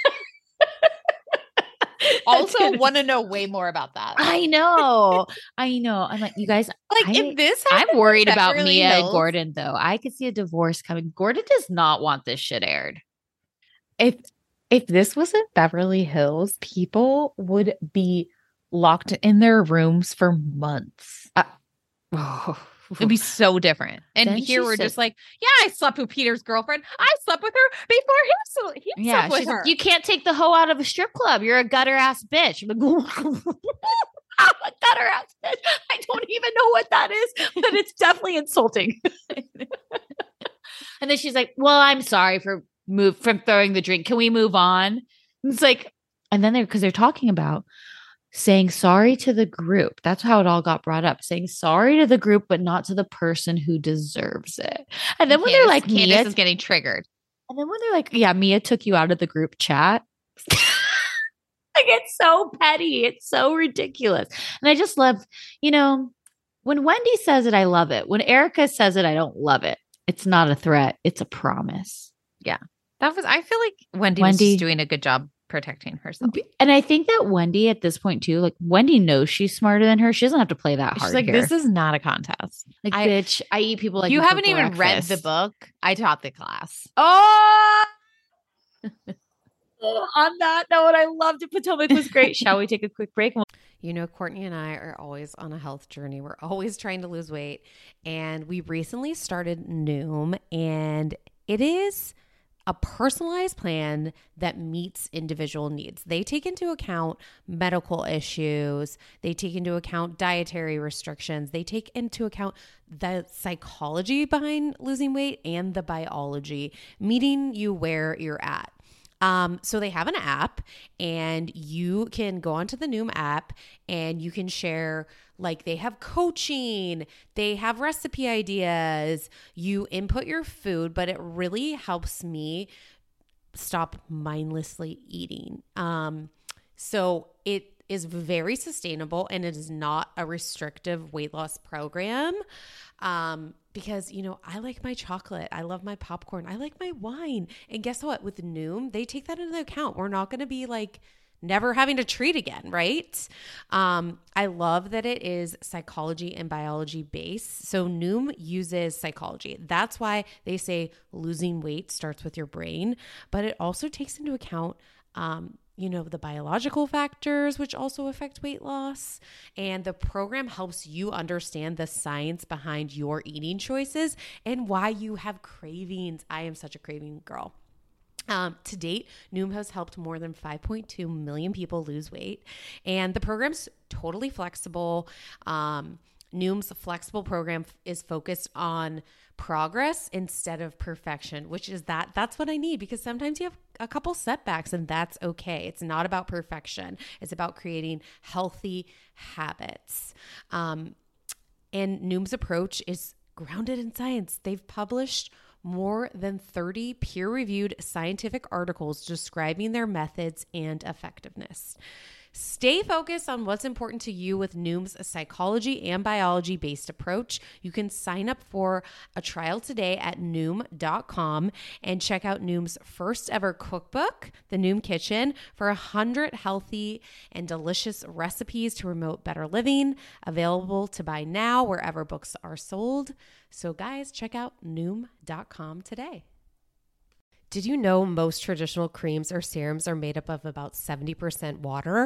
Speaker 5: Also want to know way more about that.
Speaker 6: I know. I'm like, you guys,
Speaker 5: if this
Speaker 6: I'm worried about
Speaker 5: Beverly
Speaker 6: Mia
Speaker 5: Hills,
Speaker 6: and Gordon though. I could see a divorce coming. Gordon does not want this shit aired.
Speaker 5: If this wasn't Beverly Hills, people would be locked in their rooms for months. It'd be so different. And
Speaker 6: Then
Speaker 5: here
Speaker 6: she
Speaker 5: we're
Speaker 6: said-
Speaker 5: just like, yeah, I slept with Peter's girlford. I slept with her before he slept with
Speaker 6: she's
Speaker 5: her.
Speaker 6: like, you can't take the hoe out of a strip club. You're a gutter ass bitch. I'm like, I'm a gutter ass bitch. I don't even know what that is, but it's definitely insulting. And then she's like, well, I'm sorry from throwing the drink. Can we move on? And it's like, and then because they're talking about saying sorry to the group. That's how it all got brought up. Saying sorry to the group, but not to the person who deserves it. And then when they're like,
Speaker 5: Candace
Speaker 6: Mia
Speaker 5: is getting triggered.
Speaker 6: And then when they're like, yeah, Mia took you out of the group chat. Like, it's so petty. It's so ridiculous. And I just love, you know, when Wendy says it, I love it. When Erica says it, I don't love it. It's not a threat. It's a promise.
Speaker 5: Yeah. I feel like Wendy was just doing a good job protecting herself.
Speaker 6: And I think that Wendy at this point too, like Wendy knows she's smarter than her. She doesn't have to play that hard.
Speaker 5: She's like,
Speaker 6: here.
Speaker 5: this is not a contest.
Speaker 6: Like, bitch, I eat people like
Speaker 5: you
Speaker 6: for
Speaker 5: haven't even read
Speaker 6: breakfast.
Speaker 5: the book. I taught the class.
Speaker 6: Oh, on that note, I loved it. Potomac was great. Shall we take a quick break?
Speaker 4: You know, Courtney and I are always on a health journey. We're always trying to lose weight. And we recently started Noom, and it is a personalized plan that meets individual needs. They take into account medical issues. They take into account dietary restrictions. They take into account the psychology behind losing weight and the biology, meeting you where you're at. So they have an app, and you can go onto the Noom app and you can share, like, they have coaching, they have recipe ideas, you input your food, but it really helps me stop mindlessly eating. So it is very sustainable, and it is not a restrictive weight loss program. Because, you know, I like my chocolate. I love my popcorn. I like my wine. And guess what? With Noom, they take that into account. We're not going to be like never having to treat again, right? I love that it is psychology and biology based. So Noom uses psychology. That's why they say losing weight starts with your brain, but it also takes into account you know, the biological factors, which also affect weight loss. And the program helps you understand the science behind your eating choices and why you have cravings. I am such a craving girl. To date, Noom has helped more than 5.2 million people lose weight. And the program's totally flexible. Noom's flexible program is focused on progress instead of perfection, which is that's what I need, because sometimes you have a couple setbacks and that's okay. It's not about perfection. It's about creating healthy habits. And Noom's approach is grounded in science. They've published more than 30 peer-reviewed scientific articles describing their methods and effectiveness. Stay focused on what's important to you with Noom's psychology and biology-based approach. You can sign up for a trial today at Noom.com and check out Noom's first ever cookbook, The Noom Kitchen, for 100 healthy and delicious recipes to promote better living, available to buy now wherever books are sold. So guys, check out Noom.com today. Did you know most traditional creams or serums are made up of about 70% water?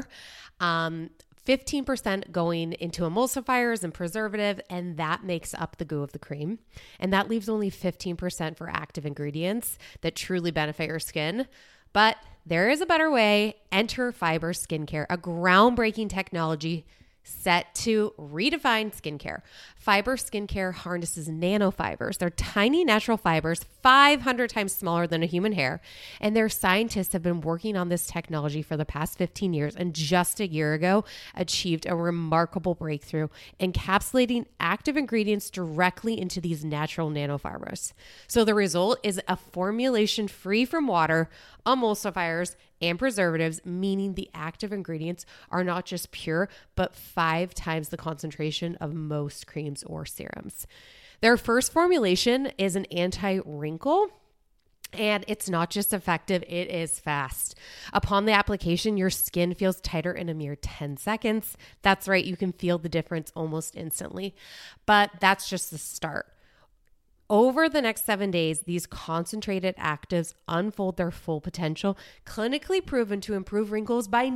Speaker 4: 15% going into emulsifiers and preservative, and that makes up the goo of the cream. And that leaves only 15% for active ingredients that truly benefit your skin. But there is a better way. Enter Fiber Skincare, a groundbreaking technology set to redefine skincare. Fiber skincare harnesses nanofibers. They're tiny natural fibers, 500 times smaller than a human hair. And their scientists have been working on this technology for the past 15 years and just a year ago achieved a remarkable breakthrough, encapsulating active ingredients directly into these natural nanofibers. So the result is a formulation free from water, emulsifiers, and preservatives, meaning the active ingredients are not just pure, but 5 times the concentration of most creams or serums. Their first formulation is an anti-wrinkle, and it's not just effective, it is fast. Upon the application, your skin feels tighter in a mere 10 seconds. That's right, you can feel the difference almost instantly, but that's just the start. Over the next 7 days, these concentrated actives unfold their full potential, clinically proven to improve wrinkles by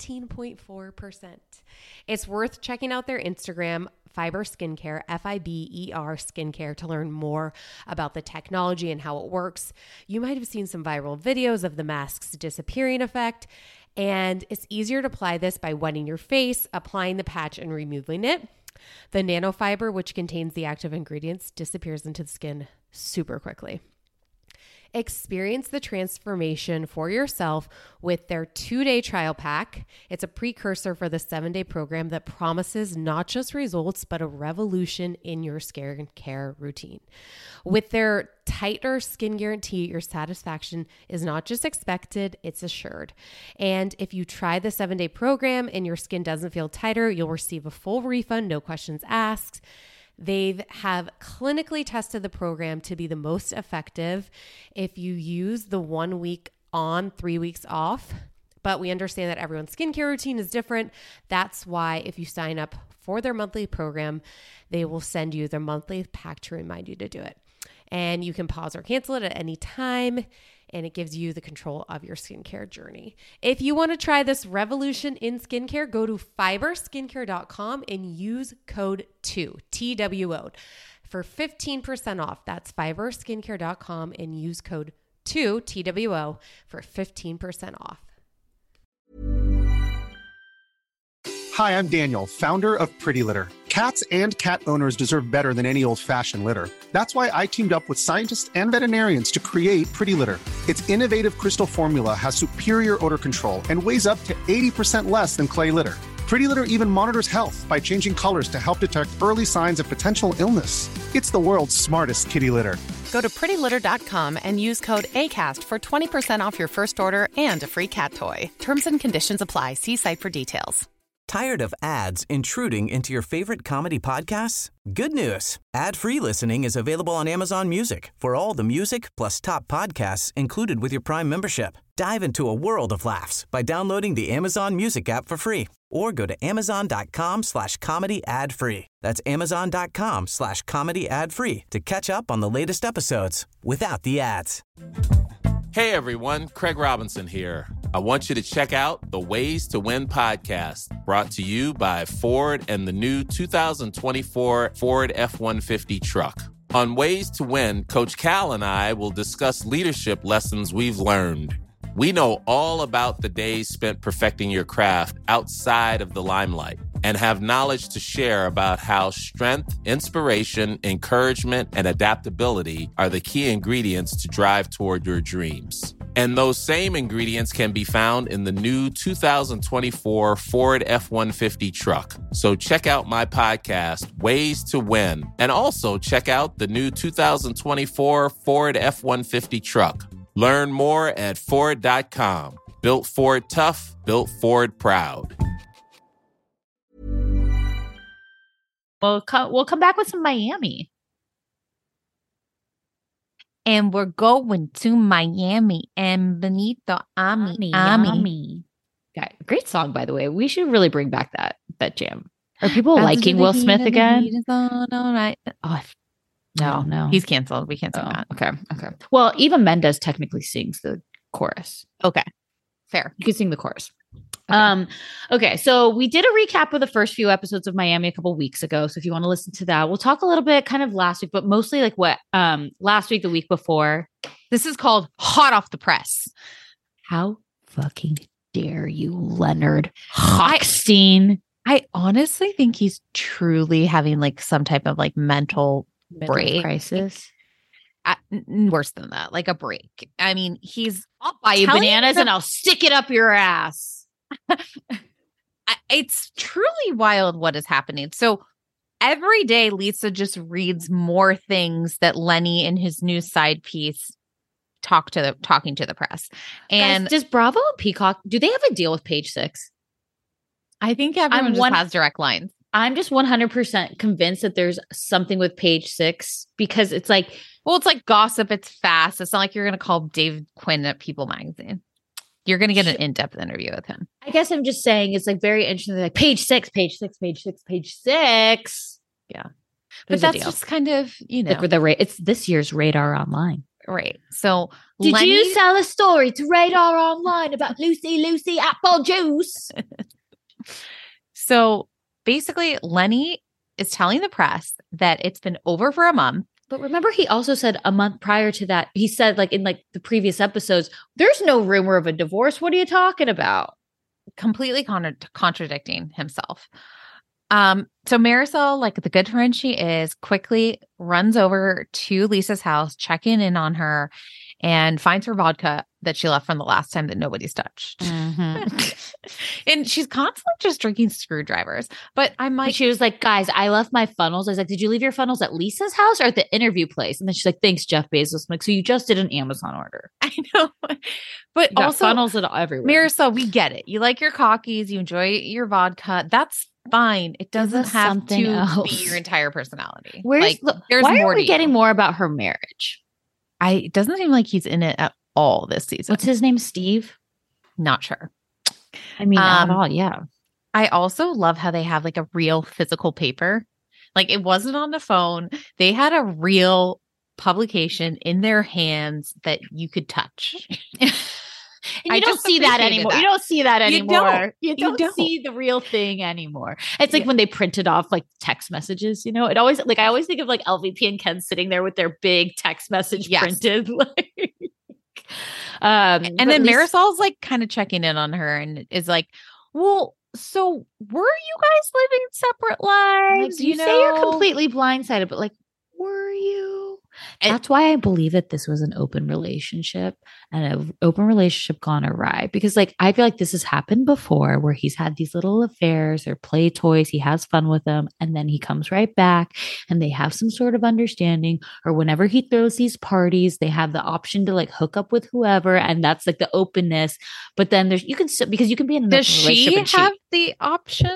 Speaker 4: 19.4%. It's worth checking out their Instagram, Fiber Skincare, Fiber Skincare, to learn more about the technology and how it works. You might have seen some viral videos of the mask's disappearing effect, and it's easier to apply this by wetting your face, applying the patch, and removing it. The nanofiber, which contains the active ingredients, disappears into the skin super quickly. Experience the transformation for yourself with their 2-day trial pack. It's a precursor for the 7-day program that promises not just results, but a revolution in your skincare routine. With their tighter skin guarantee, your satisfaction is not just expected, it's assured. And if you try the 7-day program and your skin doesn't feel tighter, you'll receive a full refund, no questions asked. They have clinically tested the program to be the most effective if you use the 1 week on, 3 weeks off. But we understand that everyone's skincare routine is different. That's why if you sign up for their monthly program, they will send you their monthly pack to remind you to do it. And you can pause or cancel it at any time, and it gives you the control of your skincare journey. If you want to try this revolution in skincare, go to fiberskincare.com and use code 2, TWO, for 15% off. That's fiberskincare.com and use code 2, TWO, for 15% off.
Speaker 10: Hi, I'm Daniel, founder of Pretty Litter. Cats and cat owners deserve better than any old-fashioned litter. That's why I teamed up with scientists and veterinarians to create Pretty Litter. Its innovative crystal formula has superior odor control and weighs up to 80% less than clay litter. Pretty Litter even monitors health by changing colors to help detect early signs of potential illness. It's the world's smartest kitty litter.
Speaker 11: Go to prettylitter.com and use code ACAST for 20% off your first order and a free cat toy. Terms and conditions apply. See site for details.
Speaker 3: Tired of ads intruding into your favorite comedy podcasts? Good news. Ad-free listening is available on Amazon Music for all the music plus top podcasts included with your Prime membership. Dive into a world of laughs by downloading the Amazon Music app for free or go to amazon.com/comedy ad-free. That's amazon.com/comedy ad-free to catch up on the latest episodes without the ads.
Speaker 12: Hey everyone, Craig Robinson here. I want you to check out the Ways to Win podcast, brought to you by Ford and the new 2024 Ford F-150 truck. On Ways to Win, Coach Cal and I will discuss leadership lessons we've learned. We know all about the days spent perfecting your craft outside of the limelight and have knowledge to share about how strength, inspiration, encouragement, and adaptability are the key ingredients to drive toward your dreams. And those same ingredients can be found in the new 2024 Ford F-150 truck. So check out my podcast, Ways to Win, and also check out the new 2024 Ford F-150 truck. Learn more at Ford.com. Built Ford tough, built Ford proud.
Speaker 6: We'll come back with some Miami.
Speaker 5: And we're going to Miami and Benito Ami.
Speaker 6: Okay, great song, by the way. We should really bring back that jam. Are people liking Will Smith again? No.
Speaker 5: He's canceled. We can't sing that.
Speaker 6: Okay. Well, Eva Mendes technically sings the chorus.
Speaker 5: Okay. Fair.
Speaker 6: You can sing the chorus. Okay. So we did a recap of the first few episodes of Miami a couple weeks ago. So if you want to listen to that, we'll talk a little bit kind of last week, but mostly like what last week, the week before.
Speaker 5: This is called Hot Off the Press.
Speaker 6: How fucking dare you, Leonard Hochstein?
Speaker 9: I honestly think he's truly having like some type of like mental break.
Speaker 6: crisis.
Speaker 9: Worse than that, like a break. I mean, he's
Speaker 6: I'll buy you bananas and I'll stick it up your ass.
Speaker 9: It's truly wild what is happening. So every day, Lisa just reads more things that Lenny in his new side piece talking to the press. And
Speaker 6: guys, does Bravo and Peacock, do they have a deal with Page Six?
Speaker 9: I think everyone just has direct lines.
Speaker 6: I'm just 100% convinced that there's something with Page Six because it's like,
Speaker 9: well, it's like gossip. It's fast. It's not like you're going to call Dave Quinn at People Magazine. You're going to get an in-depth interview with him.
Speaker 6: I guess I'm just saying it's like very interesting. They're like Page Six, Page Six, Page Six, Page Six.
Speaker 9: Yeah.
Speaker 6: There's
Speaker 9: but that's just kind of, you know.
Speaker 6: Like it's this year's Radar Online.
Speaker 9: Right. So
Speaker 6: did you sell a story to Radar Online about Lucy apple juice?
Speaker 9: So basically, Lenny is telling the press that it's been over for a month.
Speaker 6: But remember, he also said a month prior to that, he said like in like the previous episodes, there's no rumor of a divorce. What are you talking about?
Speaker 9: Completely contradicting himself. So Marisol, like the good friend she is, quickly runs over to Lisa's house, checking in on her, and finds her vodka that she left from the last time that nobody's touched. And she's constantly just drinking screwdrivers. But I'm like,
Speaker 6: she was like, guys, I left my funnels. I was like, did you leave your funnels at Lisa's house or at the interview place? And then she's like, thanks, Jeff Bezos. I'm like, so you just did an Amazon order.
Speaker 9: I know. But also
Speaker 6: funnels everywhere.
Speaker 9: Marisol, we get it. You like your cockies, you enjoy your vodka. That's fine. It doesn't have to be your entire personality.
Speaker 6: Why are we getting more about her marriage?
Speaker 9: It doesn't seem like he's in it at all this season.
Speaker 6: What's his name? Steve?
Speaker 9: Not sure.
Speaker 6: I mean, not at all. Yeah.
Speaker 9: I also love how they have like a real physical paper. Like it wasn't on the phone. They had a real publication in their hands that you could touch.
Speaker 6: And you don't see that anymore. You don't see that anymore. You don't see the real thing anymore. It's like when they printed off like text messages, you know, I always think of like LVP and Ken sitting there with their big text message printed.
Speaker 9: And then Marisol's like kind of checking in on her and is like, well, so were you guys living separate lives?
Speaker 6: Like, you say you're completely blindsided, but like, were you? And that's why I believe that this was an open relationship and an open relationship gone awry. Because like, I feel like this has happened before where he's had these little affairs or play toys. He has fun with them. And then he comes right back and they have some sort of understanding, or whenever he throws these parties, they have the option to like hook up with whoever. And that's like the openness. But then because you can be in an open relationship.
Speaker 9: Does she have the option?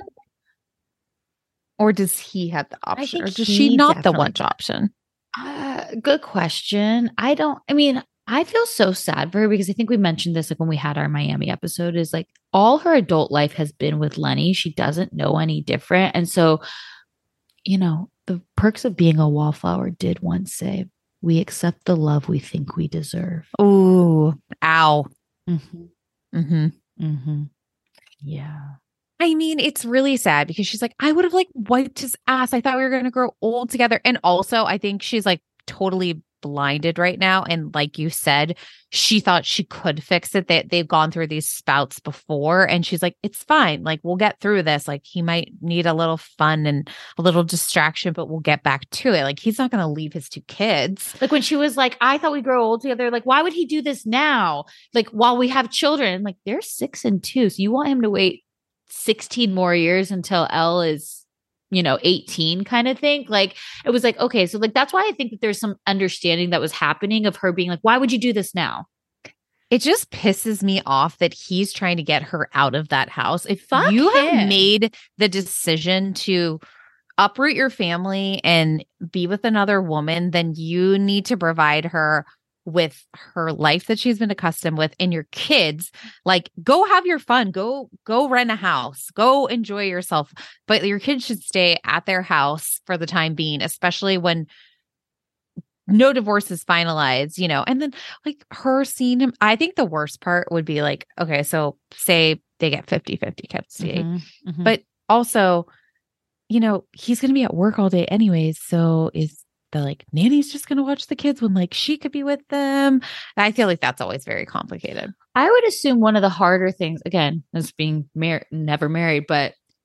Speaker 9: Or does he have the option? Or does she not the one option?
Speaker 6: Good question. I feel so sad for her because I think we mentioned this like when we had our Miami episode, is like all her adult life has been with Lenny. She doesn't know any different. And so, you know, the perks of being a wallflower did once say, we accept the love we think we deserve.
Speaker 9: Ooh, ow.
Speaker 6: Yeah.
Speaker 9: I mean, it's really sad because she's like, I would have like wiped his ass. I thought we were going to grow old together. And also, I think she's like totally blinded right now. And like you said, she thought she could fix it. They've gone through these spouts before. And she's like, it's fine. Like, we'll get through this. Like, he might need a little fun and a little distraction, but we'll get back to it. Like, he's not going to leave his two kids.
Speaker 6: Like when she was like, I thought we'd grow old together. Like, why would he do this now? Like, while we have children, like they're 6 and 2. So you want him to wait 16 more years until Elle is, 18 kind of thing. Like, it was like, okay. So like, that's why I think that there's some understanding that was happening of her being like, why would you do this now?
Speaker 9: It just pisses me off that he's trying to get her out of that house. If you have made the decision to uproot your family and be with another woman, then you need to provide her with her life that she's been accustomed with and your kids. Like, go have your fun, go rent a house, go enjoy yourself. But your kids should stay at their house for the time being, especially when no divorce is finalized, and then like her seeing him. I think the worst part would be like, okay, so say they get 50-50 custody, but also, he's going to be at work all day anyways. So is the like nanny's just going to watch the kids when like she could be with them? I feel like that's always very complicated.
Speaker 6: I would assume one of the harder things, again, as being never married, but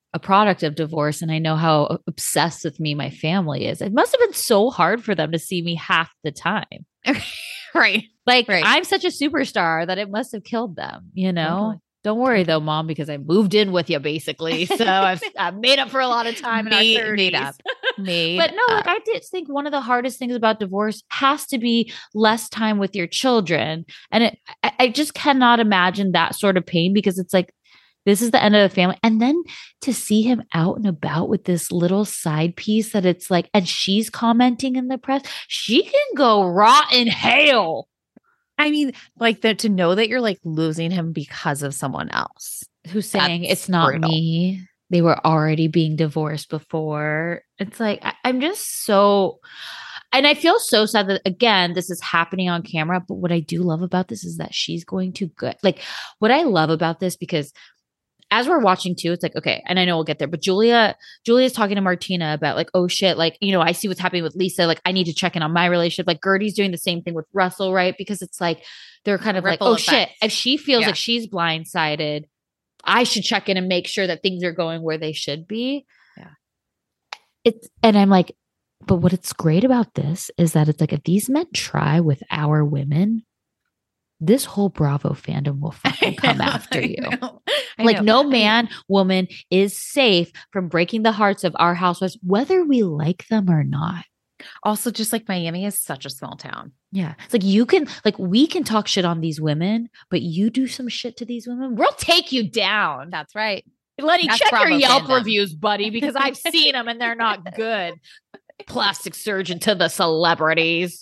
Speaker 6: a product of divorce and I know how obsessed with me my family is. It must have been so hard for them to see me half the time.
Speaker 5: Right.
Speaker 6: Like
Speaker 5: Right.
Speaker 6: I'm such a superstar that it must have killed them, you know?
Speaker 5: Totally.
Speaker 6: Don't worry though, Mom, because I moved in with you basically. So I've made up for a lot of time in our 30s.
Speaker 5: Made up.
Speaker 6: But no, like I did think one of the hardest things about divorce has to be less time with your children. And I just cannot imagine that sort of pain because it's like, this is the end of the family. And then to see him out and about with this little side piece that it's like, and she's commenting in the press, she can go rot in hell.
Speaker 5: I mean, like to know that you're like losing him because of someone else
Speaker 6: who's saying
Speaker 5: That's
Speaker 6: it's not
Speaker 5: brutal.
Speaker 6: me. They were already being divorced before. It's like, I'm just so, and I feel so sad that again, this is happening on camera. But what I do love about this is that she's going to good. Like what I love about this, because as we're watching too, it's like, okay, and I know we'll get there, but Julia's talking to Martina about like, oh shit, like, you know, I see what's happening with Lisa. Like I need to check in on my relationship. Like Gertie's doing the same thing with Russell, right? Because it's like, they're kind of
Speaker 5: Ripple
Speaker 6: like, oh
Speaker 5: effect.
Speaker 6: shit, if she feels like she's blindsided, I should check in and make sure that things are going where they should be.
Speaker 5: Yeah.
Speaker 6: And I'm like, but what it's great about this is that it's like, if these men try with our women, this whole Bravo fandom will fucking come after you. Like no man, woman is safe from breaking the hearts of our housewives, whether we like them or not.
Speaker 5: Also, just like Miami is such a small town.
Speaker 6: Yeah. It's like we can talk shit on these women, but you do some shit to these women, we'll take you down.
Speaker 5: That's right.
Speaker 6: Lenny,
Speaker 5: That's
Speaker 6: check your
Speaker 5: Bravo
Speaker 6: Yelp
Speaker 5: fandom.
Speaker 6: reviews, buddy, because I've seen them and they're not good. Plastic surgeon to the celebrities.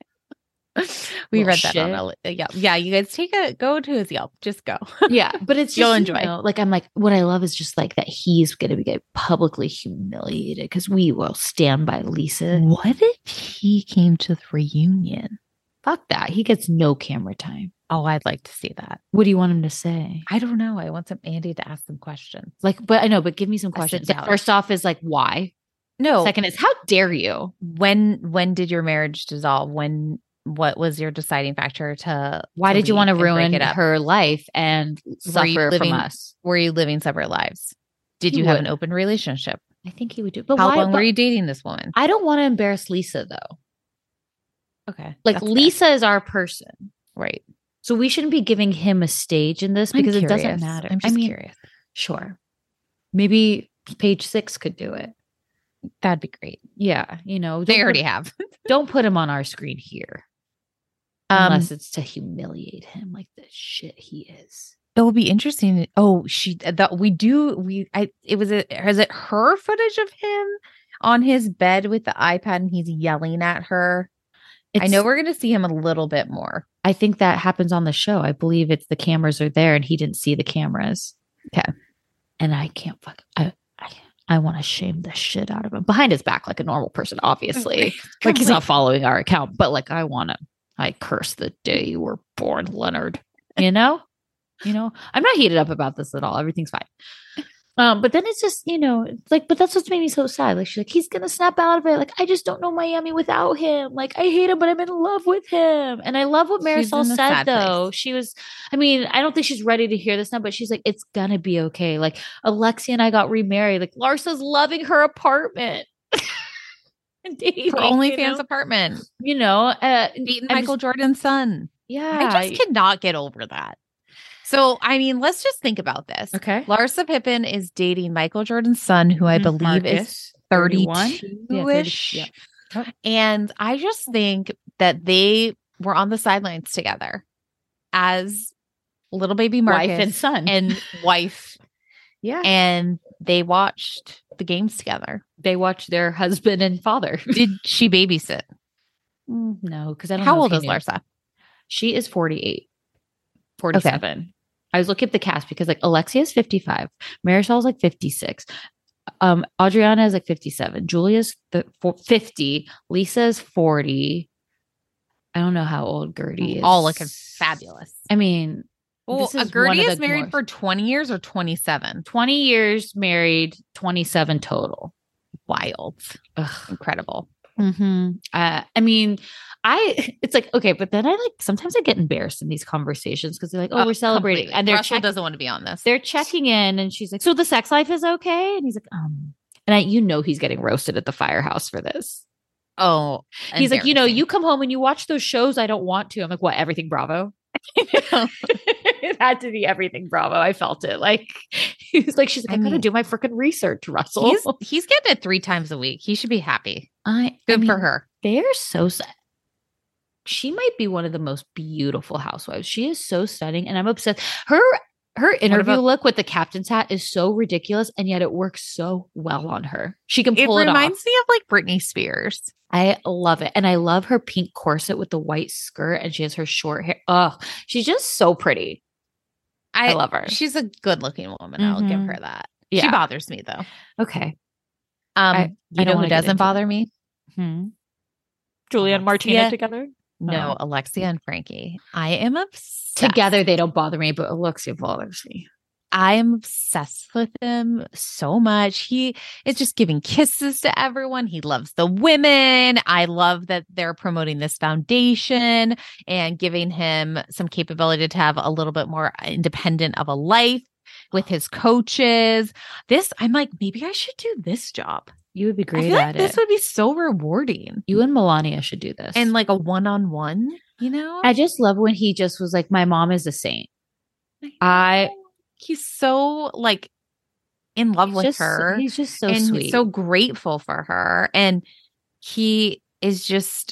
Speaker 5: We
Speaker 6: Little
Speaker 5: read that
Speaker 6: shit.
Speaker 5: on a Yelp. Yeah, you guys go to his Yelp. Just go.
Speaker 6: Yeah, but it's
Speaker 5: You'll
Speaker 6: just,
Speaker 5: enjoy.
Speaker 6: you know, like I'm like, what I love is just like that he's going to get publicly humiliated because we will stand by Lisa.
Speaker 5: What if he came to the reunion?
Speaker 6: Fuck that. He gets no camera time.
Speaker 5: Oh, I'd like to see that.
Speaker 6: What do you want him to say?
Speaker 5: I don't know. I want Andy to ask some questions.
Speaker 6: Like, but I know, but give me some
Speaker 5: A
Speaker 6: questions.
Speaker 5: sit
Speaker 6: Like,
Speaker 5: down.
Speaker 6: first off is like, why?
Speaker 5: No.
Speaker 6: Second is, how dare you?
Speaker 5: When did your marriage dissolve? What was your deciding factor to
Speaker 6: Why did you want to
Speaker 5: leave and break
Speaker 6: ruin
Speaker 5: it up?
Speaker 6: her life and
Speaker 5: Were you
Speaker 6: suffer
Speaker 5: living-
Speaker 6: from us?
Speaker 5: Were you living separate lives? Did
Speaker 6: He
Speaker 5: you have
Speaker 6: would.
Speaker 5: an open relationship?
Speaker 6: I think he would do. But
Speaker 5: How
Speaker 6: why?
Speaker 5: long
Speaker 6: but
Speaker 5: were you dating this woman?
Speaker 6: I don't want to embarrass Lisa though.
Speaker 5: Okay.
Speaker 6: Like
Speaker 5: that's fair.
Speaker 6: Lisa is our person.
Speaker 5: Right.
Speaker 6: So we shouldn't be giving him a stage in this because
Speaker 5: I'm
Speaker 6: it doesn't
Speaker 5: curious.
Speaker 6: matter.
Speaker 5: I'm just
Speaker 6: I mean,
Speaker 5: curious.
Speaker 6: sure. Maybe Page 6 could do it.
Speaker 5: That'd be great.
Speaker 6: Yeah. You know,
Speaker 5: They
Speaker 6: don't
Speaker 5: already
Speaker 6: put-
Speaker 5: have.
Speaker 6: Don't put him on our screen here. Unless it's to humiliate him like the shit he is.
Speaker 5: It'll be interesting. Oh, is it her footage of him on his bed with the iPad and he's yelling at her? I know we're going to see him a little bit more.
Speaker 6: I think that happens on the show. I believe it's the cameras are there and he didn't see the cameras.
Speaker 5: Okay.
Speaker 6: And I can't I want to shame the shit out of him behind his back like a normal person, obviously. Like he's not following our account, but like I curse the day you were born, Leonard. You know? I'm not heated up about this at all. Everything's fine. But then it's just, it's like, but that's what's made me so sad. Like, she's like, he's going to snap out of it. Like, I just don't know Miami without him. Like, I hate him, but I'm in love with him. And I love what
Speaker 5: She's
Speaker 6: Marisol
Speaker 5: in a
Speaker 6: said,
Speaker 5: sad
Speaker 6: though.
Speaker 5: place.
Speaker 6: She was, I mean, I don't think she's ready to hear this now, but she's like, it's going to be okay. Like, Alexia and I got remarried. Like, Larsa's loving her apartment. Dating,
Speaker 5: Her OnlyFans apartment.
Speaker 6: Beating
Speaker 5: Michael Jordan's son.
Speaker 6: Yeah.
Speaker 5: I just cannot get over that. So, I mean, let's just think about this.
Speaker 6: Okay.
Speaker 5: Larsa Pippen is dating Michael Jordan's son, who I believe is 32-ish.
Speaker 6: Yeah.
Speaker 5: And I just think that they were on the sidelines together as little baby Marcus
Speaker 6: Wife and son.
Speaker 5: and wife.
Speaker 6: Yeah.
Speaker 5: And they watched the games together.
Speaker 6: They watched their husband and father.
Speaker 5: Did she babysit?
Speaker 6: No, because I don't
Speaker 5: How
Speaker 6: know
Speaker 5: old
Speaker 6: if
Speaker 5: is
Speaker 6: he knew.
Speaker 5: Larsa?
Speaker 6: She is 48. 47. I was looking at the cast because like Alexia is 55. Marisol's like 56. Adriana is like 57. Julia's 50. Lisa's 40. I don't know how old Gertie is.
Speaker 5: All looking fabulous.
Speaker 6: I mean,
Speaker 5: Well,
Speaker 6: this is
Speaker 5: Gertie
Speaker 6: one of
Speaker 5: is
Speaker 6: the
Speaker 5: married
Speaker 6: more-
Speaker 5: for 20 years or 27.
Speaker 6: 20 years married, 27 total.
Speaker 5: Wild.
Speaker 6: Ugh.
Speaker 5: Incredible.
Speaker 6: I mean, it's like, okay, but then I like, sometimes I get embarrassed in these conversations because they're like, oh, we're celebrating.
Speaker 5: Completely.
Speaker 6: And they're
Speaker 5: Russell doesn't want to be on this.
Speaker 6: They're checking in and she's like, so the sex life is okay? And he's like, and he's getting roasted at the firehouse for this.
Speaker 5: Oh,
Speaker 6: he's like, you come home and you watch those shows I don't want to. I'm like, what? Everything Bravo? It had to be Everything Bravo. I felt it. Like, he's like, she's like, I gotta do my freaking research, Russell.
Speaker 5: He's getting it 3 times a week. He should be happy.
Speaker 6: Good
Speaker 5: for her.
Speaker 6: They're so she might be one of the most beautiful housewives. She is so stunning, and I'm obsessed. Her interview look with the captain's hat is so ridiculous, and yet it works so well on her. She can pull it off.
Speaker 5: It reminds me of like Britney Spears.
Speaker 6: I love it. And I love her pink corset with the white skirt, and she has her short hair. Oh, she's just so pretty. I love her.
Speaker 5: She's a good looking woman. I'll give her that.
Speaker 6: Yeah.
Speaker 5: She bothers me though.
Speaker 6: Okay.
Speaker 5: You know who doesn't bother me?
Speaker 6: Julia and Martina together?
Speaker 5: No, Alexia and Frankie. I am obsessed.
Speaker 6: Together they don't bother me, but Alexia bothers me.
Speaker 5: I am obsessed with him so much. He is just giving kisses to everyone. He loves the women. I love that they're promoting this foundation and giving him some capability to have a little bit more independent of a life with his coaches. I'm like, maybe I should do this job.
Speaker 6: You would be great at it.
Speaker 5: This would be so rewarding.
Speaker 6: You and Melania should do this.
Speaker 5: And like a one-on-one, you know?
Speaker 6: I just love when he just was like, my mom is a saint.
Speaker 5: He's so like in love with her.
Speaker 6: He's just so
Speaker 5: and
Speaker 6: sweet.
Speaker 5: He's so grateful for her. And he is just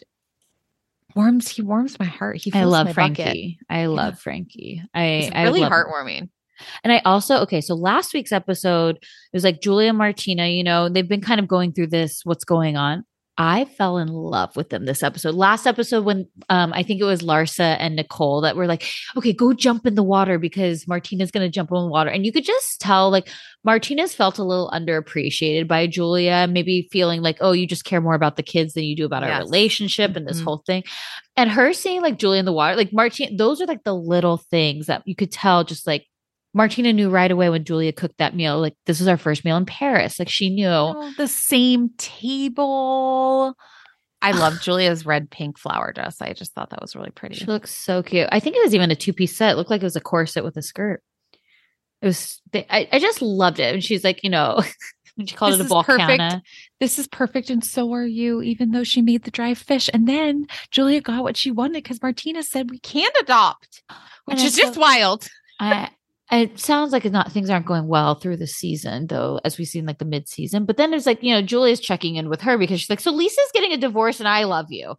Speaker 5: he warms my heart.
Speaker 6: I love Frankie. I love Frankie.
Speaker 5: It's really heartwarming.
Speaker 6: And I also, so last week's episode, it was like Julia and Martina, they've been kind of going through this, what's going on. I fell in love with them this episode. Last episode when I think it was Larsa and Nicole that were like, okay, go jump in the water because Martina's going to jump in the water. And you could just tell like Martina's felt a little underappreciated by Julia, maybe feeling like, oh, you just care more about the kids than you do about our relationship and this whole thing. And her seeing like Julia in the water, like Martina, those are like the little things that you could tell just like, Martina knew right away when Julia cooked that meal, like this is our first meal in Paris. Like she knew
Speaker 5: the same table. I love Julia's red pink flower dress. I just thought that was really pretty.
Speaker 6: She looks so cute. I think it was even a 2-piece set. It looked like it was a corset with a skirt. It was, I just loved it. And she's like, when she called it a volcano.
Speaker 5: This is perfect. And so are you, even though she made the dry fish. And then Julia got what she wanted because Martina said we can't adopt, which is just wild.
Speaker 6: It sounds like things aren't going well through the season, though, as we've seen like the mid-season. But then there's like, Julia's checking in with her because she's like, so Lisa's getting a divorce and I love you.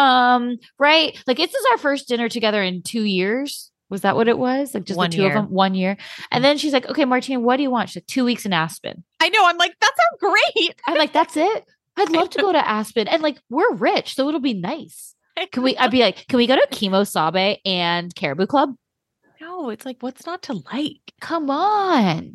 Speaker 6: Right? Like, this is our first dinner together in 2 years. Was that what it was? Like just the two of them, 1 year. And then she's like, okay, Martina, what do you want? She's like, 2 weeks in Aspen.
Speaker 5: I know. I'm like, that sounds great.
Speaker 6: I'm like, that's it. I'd love to go to Aspen. And like, we're rich, so it'll be nice. I'd be like, can we go to Kimo Sabe and Caribou Club?
Speaker 5: No, it's like, what's not to like?
Speaker 6: Come on,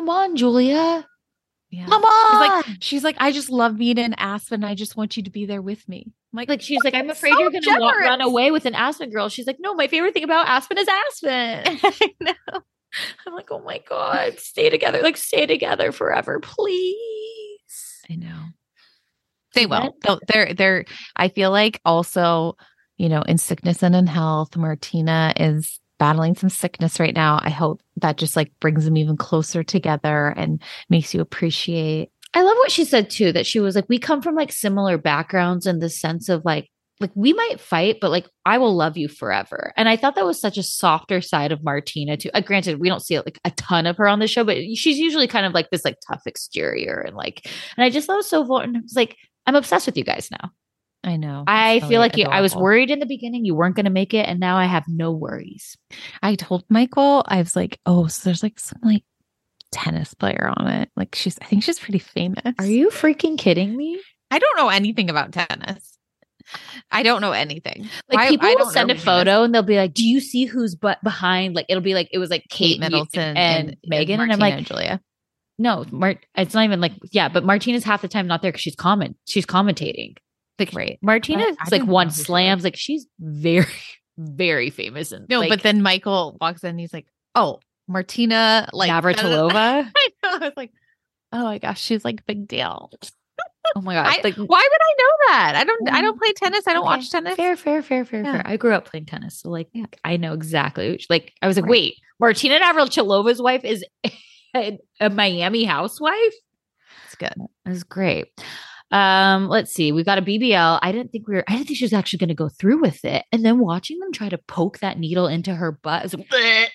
Speaker 6: Julia.
Speaker 5: Yeah.
Speaker 6: Come on.
Speaker 5: She's like, I just love being in Aspen. I just want you to be there with me.
Speaker 6: She's like, I'm afraid you're going to run away with an Aspen girl. She's like, no, my favorite thing about Aspen is Aspen.
Speaker 5: I know. I'm like, oh my God, stay together. Like, stay together forever, please. I know. They will. They're. I feel like also, in sickness and in health, Martina is battling some sickness right now. I hope that just like brings them even closer together and makes you appreciate.
Speaker 6: I love what she said too, that she was like, we come from like similar backgrounds in the sense of like we might fight, but like, I will love you forever. And I thought that was such a softer side of Martina too. Granted, we don't see like a ton of her on the show, but she's usually kind of like this like tough exterior and I just thought it was so vulnerable. It's like, I'm obsessed with you guys now.
Speaker 5: I know.
Speaker 6: I feel like I was worried in the beginning you weren't going to make it. And now I have no worries.
Speaker 5: I told Michael, I was like, oh, so there's like some like tennis player on it. Like I think she's pretty famous.
Speaker 6: Are you freaking kidding me?
Speaker 5: I don't know anything about tennis. I don't know anything.
Speaker 6: Like people will send a photo and they'll be like, do you see who's behind? Like, it'll be like, it was like Kate Middleton and Megan. And I'm like,
Speaker 5: and Julia.
Speaker 6: No, it's not even like, yeah, but Martina's half the time not there because she's commentating. Like,
Speaker 5: right.
Speaker 6: Martina's like won slams. Like she's very, very famous. And
Speaker 5: but then Michael walks in and he's like, oh, Martina like
Speaker 6: Navratilova.
Speaker 5: I know. I was like, oh my gosh, she's like big deal.
Speaker 6: Oh my gosh.
Speaker 5: Why would I know that? I don't play tennis. I don't watch tennis.
Speaker 6: Fair. I grew up playing tennis. So I know exactly. I was like, wait, Martina Navrachilova's wife is a Miami housewife?
Speaker 5: It's good.
Speaker 6: It was great. Let's see. We've got a BBL. I didn't think she was actually going to go through with it. And then watching them try to poke that needle into her butt, I was like,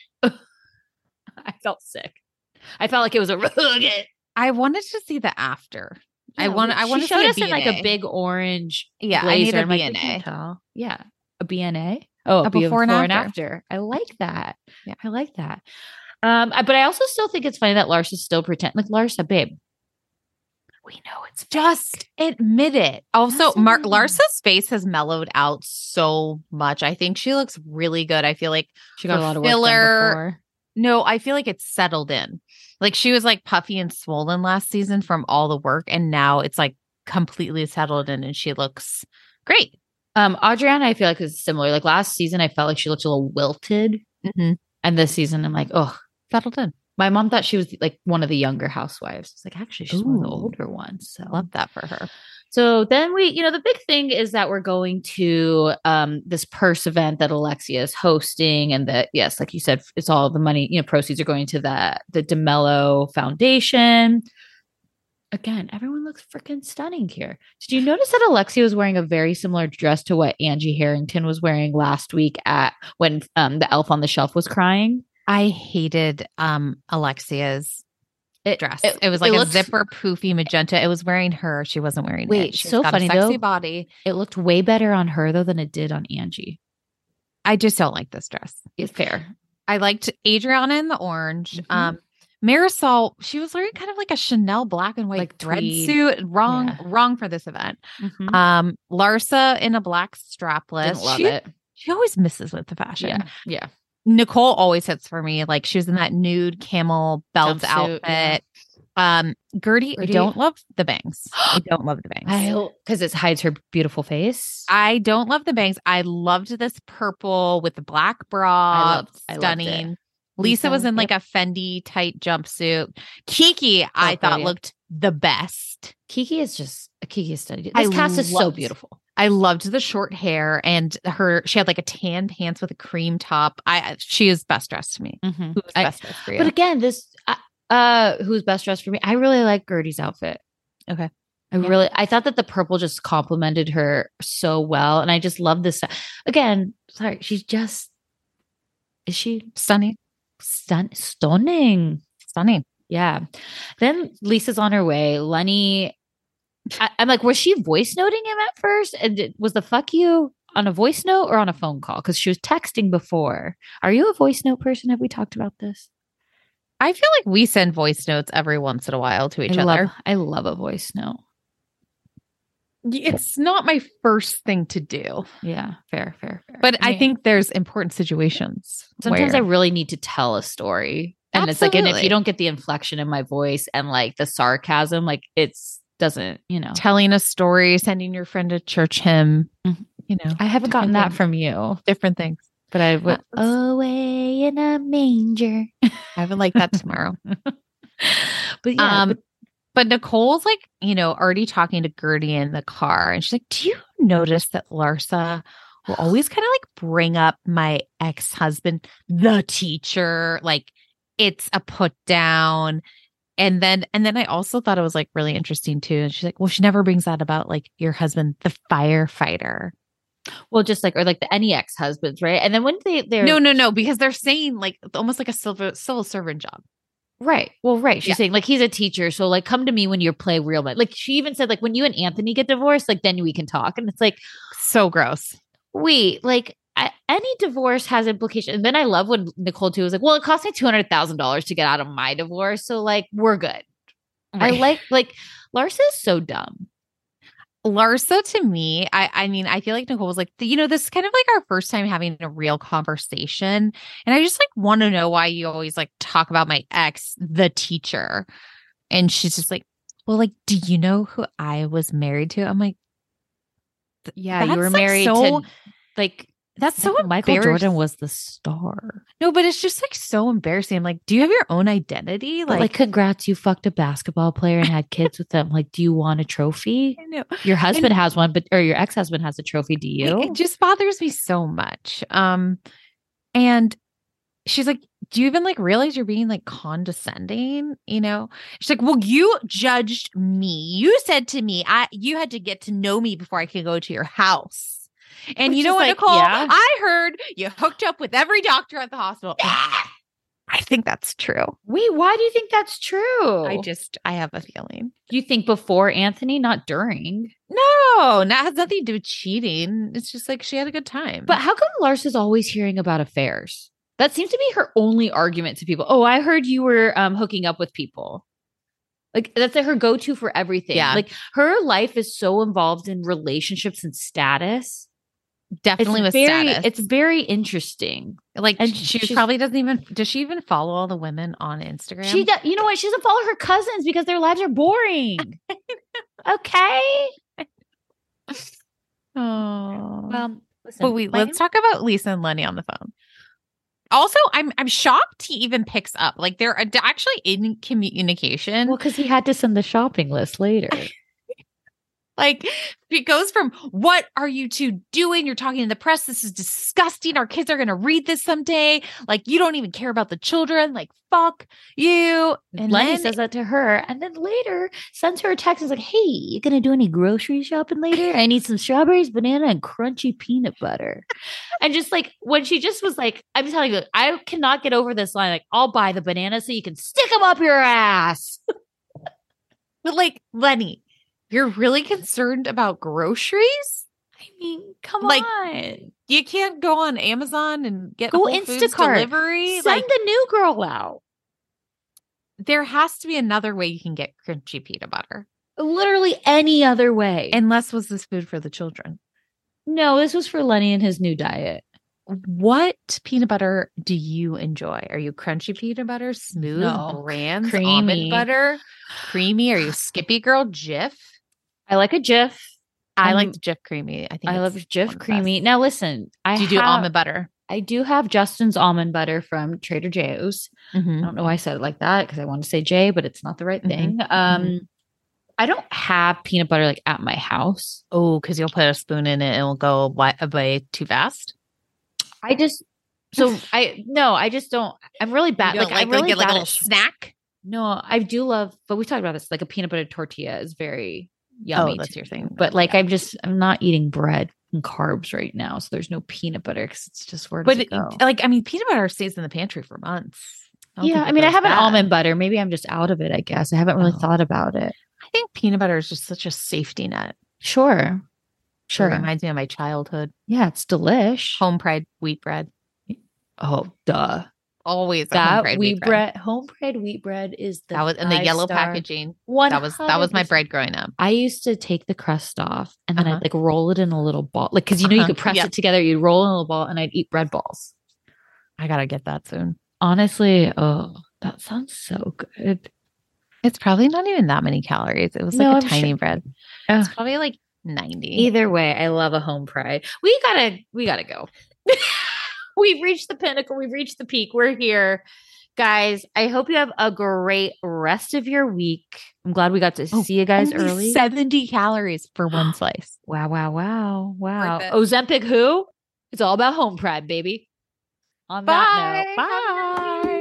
Speaker 6: I felt sick. I felt like it was a
Speaker 5: I wanted to see the after.
Speaker 6: Yeah,
Speaker 5: I want to
Speaker 6: show us
Speaker 5: see
Speaker 6: in a big orange
Speaker 5: blazer.
Speaker 6: I need a
Speaker 5: BNA.
Speaker 6: Yeah. A BNA. Oh, a before and after. I like that.
Speaker 5: Yeah.
Speaker 6: I like that. But I also still think it's funny that Larsa still pretend like Larsa, babe. We know it's
Speaker 5: just admit it. Also, Larsa's face has mellowed out so much. I think she looks really good. I feel like
Speaker 6: she got a lot of work done before.
Speaker 5: No, I feel like it's settled in. Like she was like puffy and swollen last season from all the work, and now it's like completely settled in, and she looks great.
Speaker 6: Adriana, I feel like is similar. Like last season, I felt like she looked a little wilted, and this season, I'm like, oh,
Speaker 5: settled in.
Speaker 6: My mom thought she was like one of the younger housewives. It's like actually she's one of the older ones. So
Speaker 5: love that for her.
Speaker 6: So then the big thing is that we're going to this purse event that Alexia is hosting, and that, yes, like you said, it's all the money, proceeds are going to the DeMello Foundation. Again, everyone looks freaking stunning here. Did you notice that Alexia was wearing a very similar dress to what Angie Harrington was wearing last week when the elf on the shelf was crying?
Speaker 5: I hated Alexia's dress. It was like a zipper poofy magenta. It was wearing her. She wasn't wearing it. She's
Speaker 6: so
Speaker 5: got
Speaker 6: funny
Speaker 5: a sexy
Speaker 6: though.
Speaker 5: Body.
Speaker 6: It looked way better on her though than it did on Angie.
Speaker 5: I just don't like this dress.
Speaker 6: It's fair.
Speaker 5: I liked Adriana in the orange. Marisol, she was wearing kind of like a Chanel black and white thread suit. Wrong for this event. Larsa in a black strapless.
Speaker 6: Didn't love it.
Speaker 5: She always misses with the fashion.
Speaker 6: Yeah.
Speaker 5: Nicole always hits for me. Like she was in that nude camel belt
Speaker 6: jumpsuit,
Speaker 5: outfit. Gertie, I don't love the bangs. I don't love the bangs.
Speaker 6: Because it hides her beautiful face.
Speaker 5: I don't love the bangs. I loved this purple with the black bra. Stunning. Lisa was in like a Fendi tight jumpsuit. Kiki, I thought looked the best.
Speaker 6: Kiki is stunning. This cast is so beautiful.
Speaker 5: I loved the short hair and she had like a tan pants with a cream top. She is best dressed to me. Who was best dressed for you?
Speaker 6: But again, who's best dressed for me? I really like Gertie's outfit.
Speaker 5: Okay.
Speaker 6: I thought that the purple just complemented her so well. And I just love this. Again, sorry, is she
Speaker 5: stunning?
Speaker 6: Stunning. Yeah. Then Lisa's on her way. Lenny, I'm like, was she voice noting him at first? And was the fuck you on a voice note or on a phone call? Because she was texting before. Are you a voice note person? Have we talked about this?
Speaker 5: I feel like we send voice notes every once in a while to each other.
Speaker 6: I love a voice note.
Speaker 5: It's not my first thing to do.
Speaker 6: Yeah, fair.
Speaker 5: But I think there's important situations.
Speaker 6: Sometimes I really need to tell a story. And it's like, and if you don't get the inflection in my voice and like the sarcasm, like doesn't,
Speaker 5: telling a story, sending your friend a church hymn,
Speaker 6: I haven't gotten that from you.
Speaker 5: Different things.
Speaker 6: But I would away in a manger.
Speaker 5: I haven't like that tomorrow.
Speaker 6: But yeah.
Speaker 5: But Nicole's like, already talking to Gertie in the car. And she's like, do you notice that Larsa will always kind of like bring up my ex-husband, the teacher? Like it's a put down. And then I also thought it was like really interesting too. And she's like, well, she never brings that about like your husband, the firefighter.
Speaker 6: Well, just like, or like any ex-husbands, right? And then when they're
Speaker 5: no, because they're saying like almost like a civil servant job.
Speaker 6: Right. Well, right. She's saying like, he's a teacher. So like, come to me when you're play real men. Like she even said like, when you and Anthony get divorced, like then we can talk. And it's like,
Speaker 5: so gross.
Speaker 6: Wait, like any divorce has implications. And then I love when Nicole too was like, well, it cost me $200,000 to get out of my divorce. So like, we're good. Right. I like Larsa is so dumb.
Speaker 5: Larsa to me, I mean, I feel like Nicole was like, this is kind of like our first time having a real conversation. And I just like want to know why you always like talk about my ex, the teacher. And she's just like, well, like, do you know who I was married to? I'm like,
Speaker 6: yeah, you were married to like
Speaker 9: That's so
Speaker 5: Michael
Speaker 9: embarrassing.
Speaker 5: Jordan was the star.
Speaker 9: No, but it's just like so embarrassing. I'm like, do you have your own identity?
Speaker 5: But like, congrats, you fucked a basketball player and had kids with them. Like, do you want a trophy?
Speaker 9: I know.
Speaker 5: Your husband has one, or your ex-husband has a trophy. Do you?
Speaker 9: It just bothers me so much. And she's like, do you even like realize you're being like condescending? You know, she's like, well, you judged me. You said to me, you had to get to know me before I could go to your house. And
Speaker 5: Which
Speaker 9: you know
Speaker 5: is
Speaker 9: what,
Speaker 5: like,
Speaker 9: Nicole?
Speaker 5: yeah.
Speaker 9: I heard you hooked up with every doctor at the hospital. I think that's true.
Speaker 6: Wait, why do you think that's true?
Speaker 9: I have a feeling.
Speaker 6: You think before Anthony, not during?
Speaker 9: No, that has nothing to do with cheating. It's just like she had a good time.
Speaker 6: But how come Lars is always hearing about affairs? That seems to be her only argument to people. Oh, I heard you were hooking up with people. Like that's like her go-to for everything.
Speaker 9: Yeah.
Speaker 6: Like her life is so involved in relationships and status.
Speaker 9: Definitely with status.
Speaker 6: It's very interesting.
Speaker 9: Like,
Speaker 6: and
Speaker 9: she probably doesn't even, does she even follow all the women on Instagram?
Speaker 6: She does. You know what? She doesn't follow her cousins because their lives are boring. Okay.
Speaker 9: Oh.
Speaker 6: Well, listen,
Speaker 9: but let's talk about Lisa and Lenny on the phone. Also, I'm shocked he even picks up. Like they're actually in communication.
Speaker 6: Well, because he had to send the shopping list later.
Speaker 9: Like it goes from, what are you two doing? You're talking to the press. This is disgusting. Our kids are going to read this someday. Like you don't even care about the children. Like, fuck you.
Speaker 6: And Lenny says that to her. And then later sends her a text and is like, hey, you going to do any grocery shopping later? I need some strawberries, banana, and crunchy peanut butter. And just like when she just was like, I'm telling you, I cannot get over this line. Like, I'll buy the banana so you can stick them up your ass.
Speaker 9: But like, Lenny, you're really concerned about groceries?
Speaker 6: I mean, come
Speaker 9: like,
Speaker 6: on.
Speaker 9: You can't go on Amazon and get
Speaker 6: Go
Speaker 9: Whole Foods
Speaker 6: Instacart.
Speaker 9: delivery.
Speaker 6: Send the new girl out.
Speaker 9: There has to be another way you can get crunchy peanut butter.
Speaker 6: Literally any other way.
Speaker 9: Unless was this food for the children?
Speaker 6: No, this was for Lenny and his new diet.
Speaker 9: What peanut butter do you enjoy? Are you crunchy peanut butter, smooth, Brands,
Speaker 6: creamy.
Speaker 9: almond butter, creamy? Are you Skippy Girl, Jif?
Speaker 6: I like a Jif.
Speaker 9: I like the Jif creamy.
Speaker 6: I love Jif creamy. Now listen,
Speaker 9: do you do almond butter?
Speaker 6: I do have Justin's almond butter from Trader Joe's.
Speaker 9: Mm-hmm.
Speaker 6: I don't know why I said it like that because I want to say J, but it's not the right thing. I don't have peanut butter like at my house.
Speaker 9: Oh, because you'll put a spoon in it and it'll go away too fast.
Speaker 6: I just don't. I'm really bad.
Speaker 9: Like I really get like a little snack.
Speaker 6: No, I do love, but we talked about this. Like a peanut butter tortilla is very yummy.
Speaker 9: Oh, that's your thing.
Speaker 6: But like, I'm not eating bread and carbs right now, so there's no peanut butter because it's just where does it go?
Speaker 9: Like, I mean, peanut butter stays in the pantry for months.
Speaker 6: Yeah, I mean, I have an almond butter. Maybe I'm just out of it. I guess I haven't really thought about it.
Speaker 9: I think peanut butter is just such a safety net.
Speaker 6: Sure.
Speaker 9: It reminds me of my childhood.
Speaker 6: Yeah, it's delish.
Speaker 9: Home Pride wheat bread.
Speaker 6: Oh, duh.
Speaker 9: Always
Speaker 6: that
Speaker 9: Home Pride wheat bread.
Speaker 6: Home Pride wheat bread is
Speaker 9: that was in the yellow packaging.
Speaker 6: 100%.
Speaker 9: That was my bread growing up.
Speaker 6: I used to take the crust off and then I'd like roll it in a little ball, like because you could press it together. You'd roll in a little ball, and I'd eat bread balls.
Speaker 9: I gotta get that soon.
Speaker 6: Honestly, that sounds so good.
Speaker 9: It's probably not even that many calories. It was like a tiny bread. It's probably like 90.
Speaker 6: Either way, I love a Home Pride. We gotta go. We've reached the pinnacle. We've reached the peak. We're here. Guys, I hope you have a great rest of your week. I'm glad we got to see you guys early.
Speaker 9: 70 calories for one slice.
Speaker 6: Wow. Ozempic who? It's all about Home Pride, baby. On that note, bye.